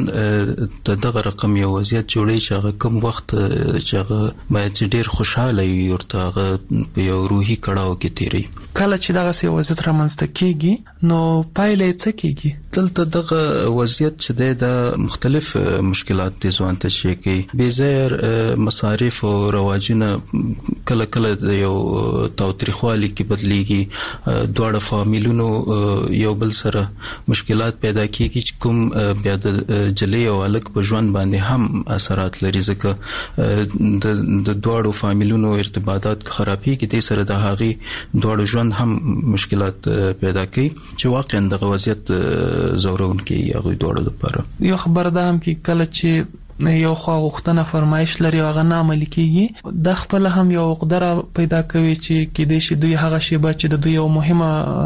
Speaker 18: د دغه رقم یو وضعیت جوړوي چې هغه کوم وخت چې هغه باید چې ډېر خوشحاله وي ورته هغه په یو روحي کړاو کې تېروي.
Speaker 19: کله چې دغسې وضعیت رامنځته کېږي نو پایله یې څه کېږي؟
Speaker 18: دلته دغه وضعیت چې دی د مختلف مشکلات دي ځوان ته شي کوي. بې ځایه مصارف او رواجونه کله کله د یو تاوتریخوالي کې بدلیږي، دواړه فامیلونو یو بل سره مشکلات پیدا کېږي چې کوم بیا د جلۍ او هلک په ژوند باندې هم اثرات لري ځکه د دواړو فامیلونو ارتباطات خرابېږي، دې سره د هغې دواړو ژوند هم مشکلات پیدا کوي چې واقعا دغه وضعیت زورونکی هغوی دواړو لپاره.
Speaker 19: یو خبره ده هم کې کله چې یو خوا غوښتنه فرمایش لري او هغه نه عملي کېږي، د خپل هم یو عقده پیدا کوي چې کېدای شي دوی هغه شیبه چې د دوی یو مهمه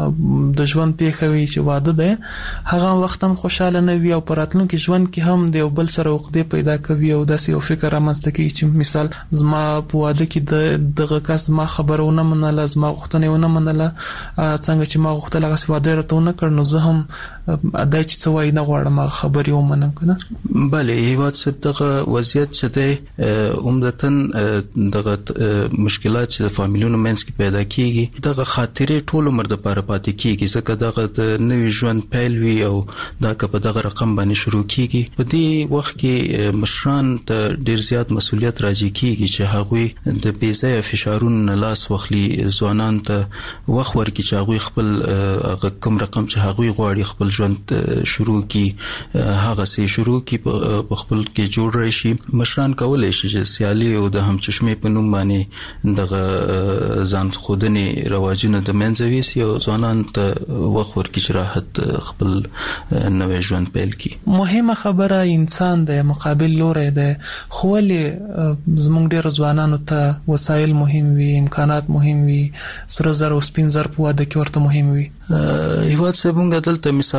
Speaker 19: د ژوند پیښه وي چې واده دی هغه وخت هم خوشحاله نه وي او په راتلونکي ژوند کې هم د یو بل سره عقدې پیدا کوي او داسې یو فکر رامنځته کوي چې مثال زما په واده کې د دغه کس ما خبره ونه منله، زما غوښتنه ونه منله، څنګه چې ما غوښتل هغسې واده یې راته ونه کړ، نو زه هم دا چې څه وایي نه غواړم هغه خبرې ومنم که نه.
Speaker 18: بلې هېواد صاحب دغه وضعیت چې دی عمدتاً دغه مشکلات چې د فامیلونو منځ کې پیدا کېږي دغه خاطرې ټول عمر دپاره پاتې کېږي ځکه دغه د نوي ژوند پیل وي او دا که په دغه رقم باندې شروع کېږي. په دې وخت کې مشران ته ډېر زیات مسؤلیت راجع کېږي چې هغوی د بې ځایه فشارونو نه لاس واخلي، ځوانانو ته وخت ورکړي چې هغوی خپل هغه کوم رقم چې هغوی غواړي خپل ژوند شروع کړي هغسې شروع کړي په خپل کې جوړ راشي. مشران کولی شي چې سیالي او د همچشمې په نوم باندې دغه ځان ښودنې رواجونه د منځه ویسي او ځوانانو ته وخت ورکړي چې راحت خپل نوی ژوند پیل کړي.
Speaker 19: مهمه خبره انسان دی، مقابل لوری دی، خو ولې زموږ ډېرو ځوانانو ته وسایل مهم وي، امکانات مهم وي، سره زر او سپین زر په واده کې ورته مهم وي؟
Speaker 18: هېواد صاحب موږ دلته مثالونه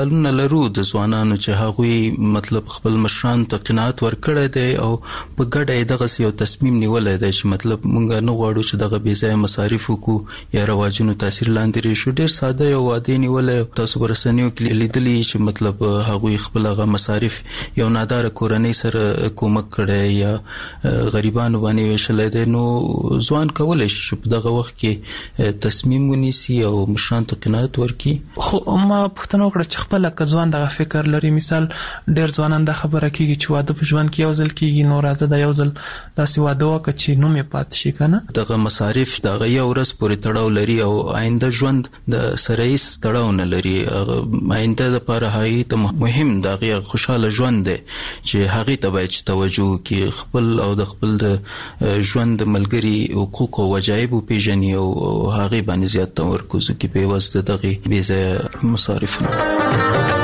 Speaker 3: مثالونه لرو د ځوانانو چې هغوی مطلب خپل مشران ته قناعت ورکړی دی او په ګډه دغه یو تصمیم نیولای دی چې مطلب مونږ نه غواړو چې دغه بې ځایه مصارف وکړو یا رواجونو تاثیر لاندې راشو. ډېر ساده یو واده نیولای، تاسو به رسنیو کې لیدلی چې مطلب هغوی خپل هغه مصارف یو ناداره کورنۍ سره کومک کړی یا غریبانو باندې ویشلی دی. نو ځوان کولی شي چې په دغه وخت کې تصمیم ونیسي او مشران ته قناعت ورکړي.
Speaker 19: خو ما پوښتنه وکړه چې خپله که ځوان دغه فکر لري، مثال ډېر ځوانان دا خبره کېږي چې واده په ژوند کې یو ځل کېږي، نو راځه دا یو ځل داسې واده وکړه چې نوم یې پاتې شي که نه.
Speaker 3: دغه مصارف د هغه یو ورځ پورې تړاو لري او آینده ژوند د سره هیڅ تړاو نه لري. آینده دپاره هغې ته مهم د هغې خوشحاله ژوند دی چې هغې ته باید چې توجه وکړي، خپل او د خپل د ژوند د ملګري حقوق او وجایب وپېژني او هغې باندې زیات تمرکز وکړي په عوض د دغې بې ځایه مصارفونو.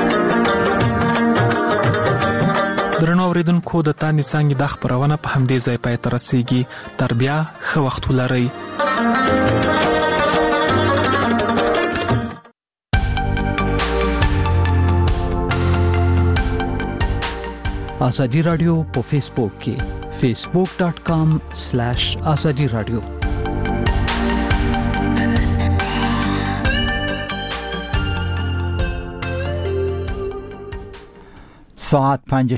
Speaker 19: درنو اوریدونکو، د تاندې څانګې دا خپرونه په همدې ځای پای ته رسیږي. تر بیا ښه وخت ولرئ.
Speaker 9: آزادی رادیو په فیسبوک کې facebook dot com slash azadi radio.
Speaker 23: ساعت پنج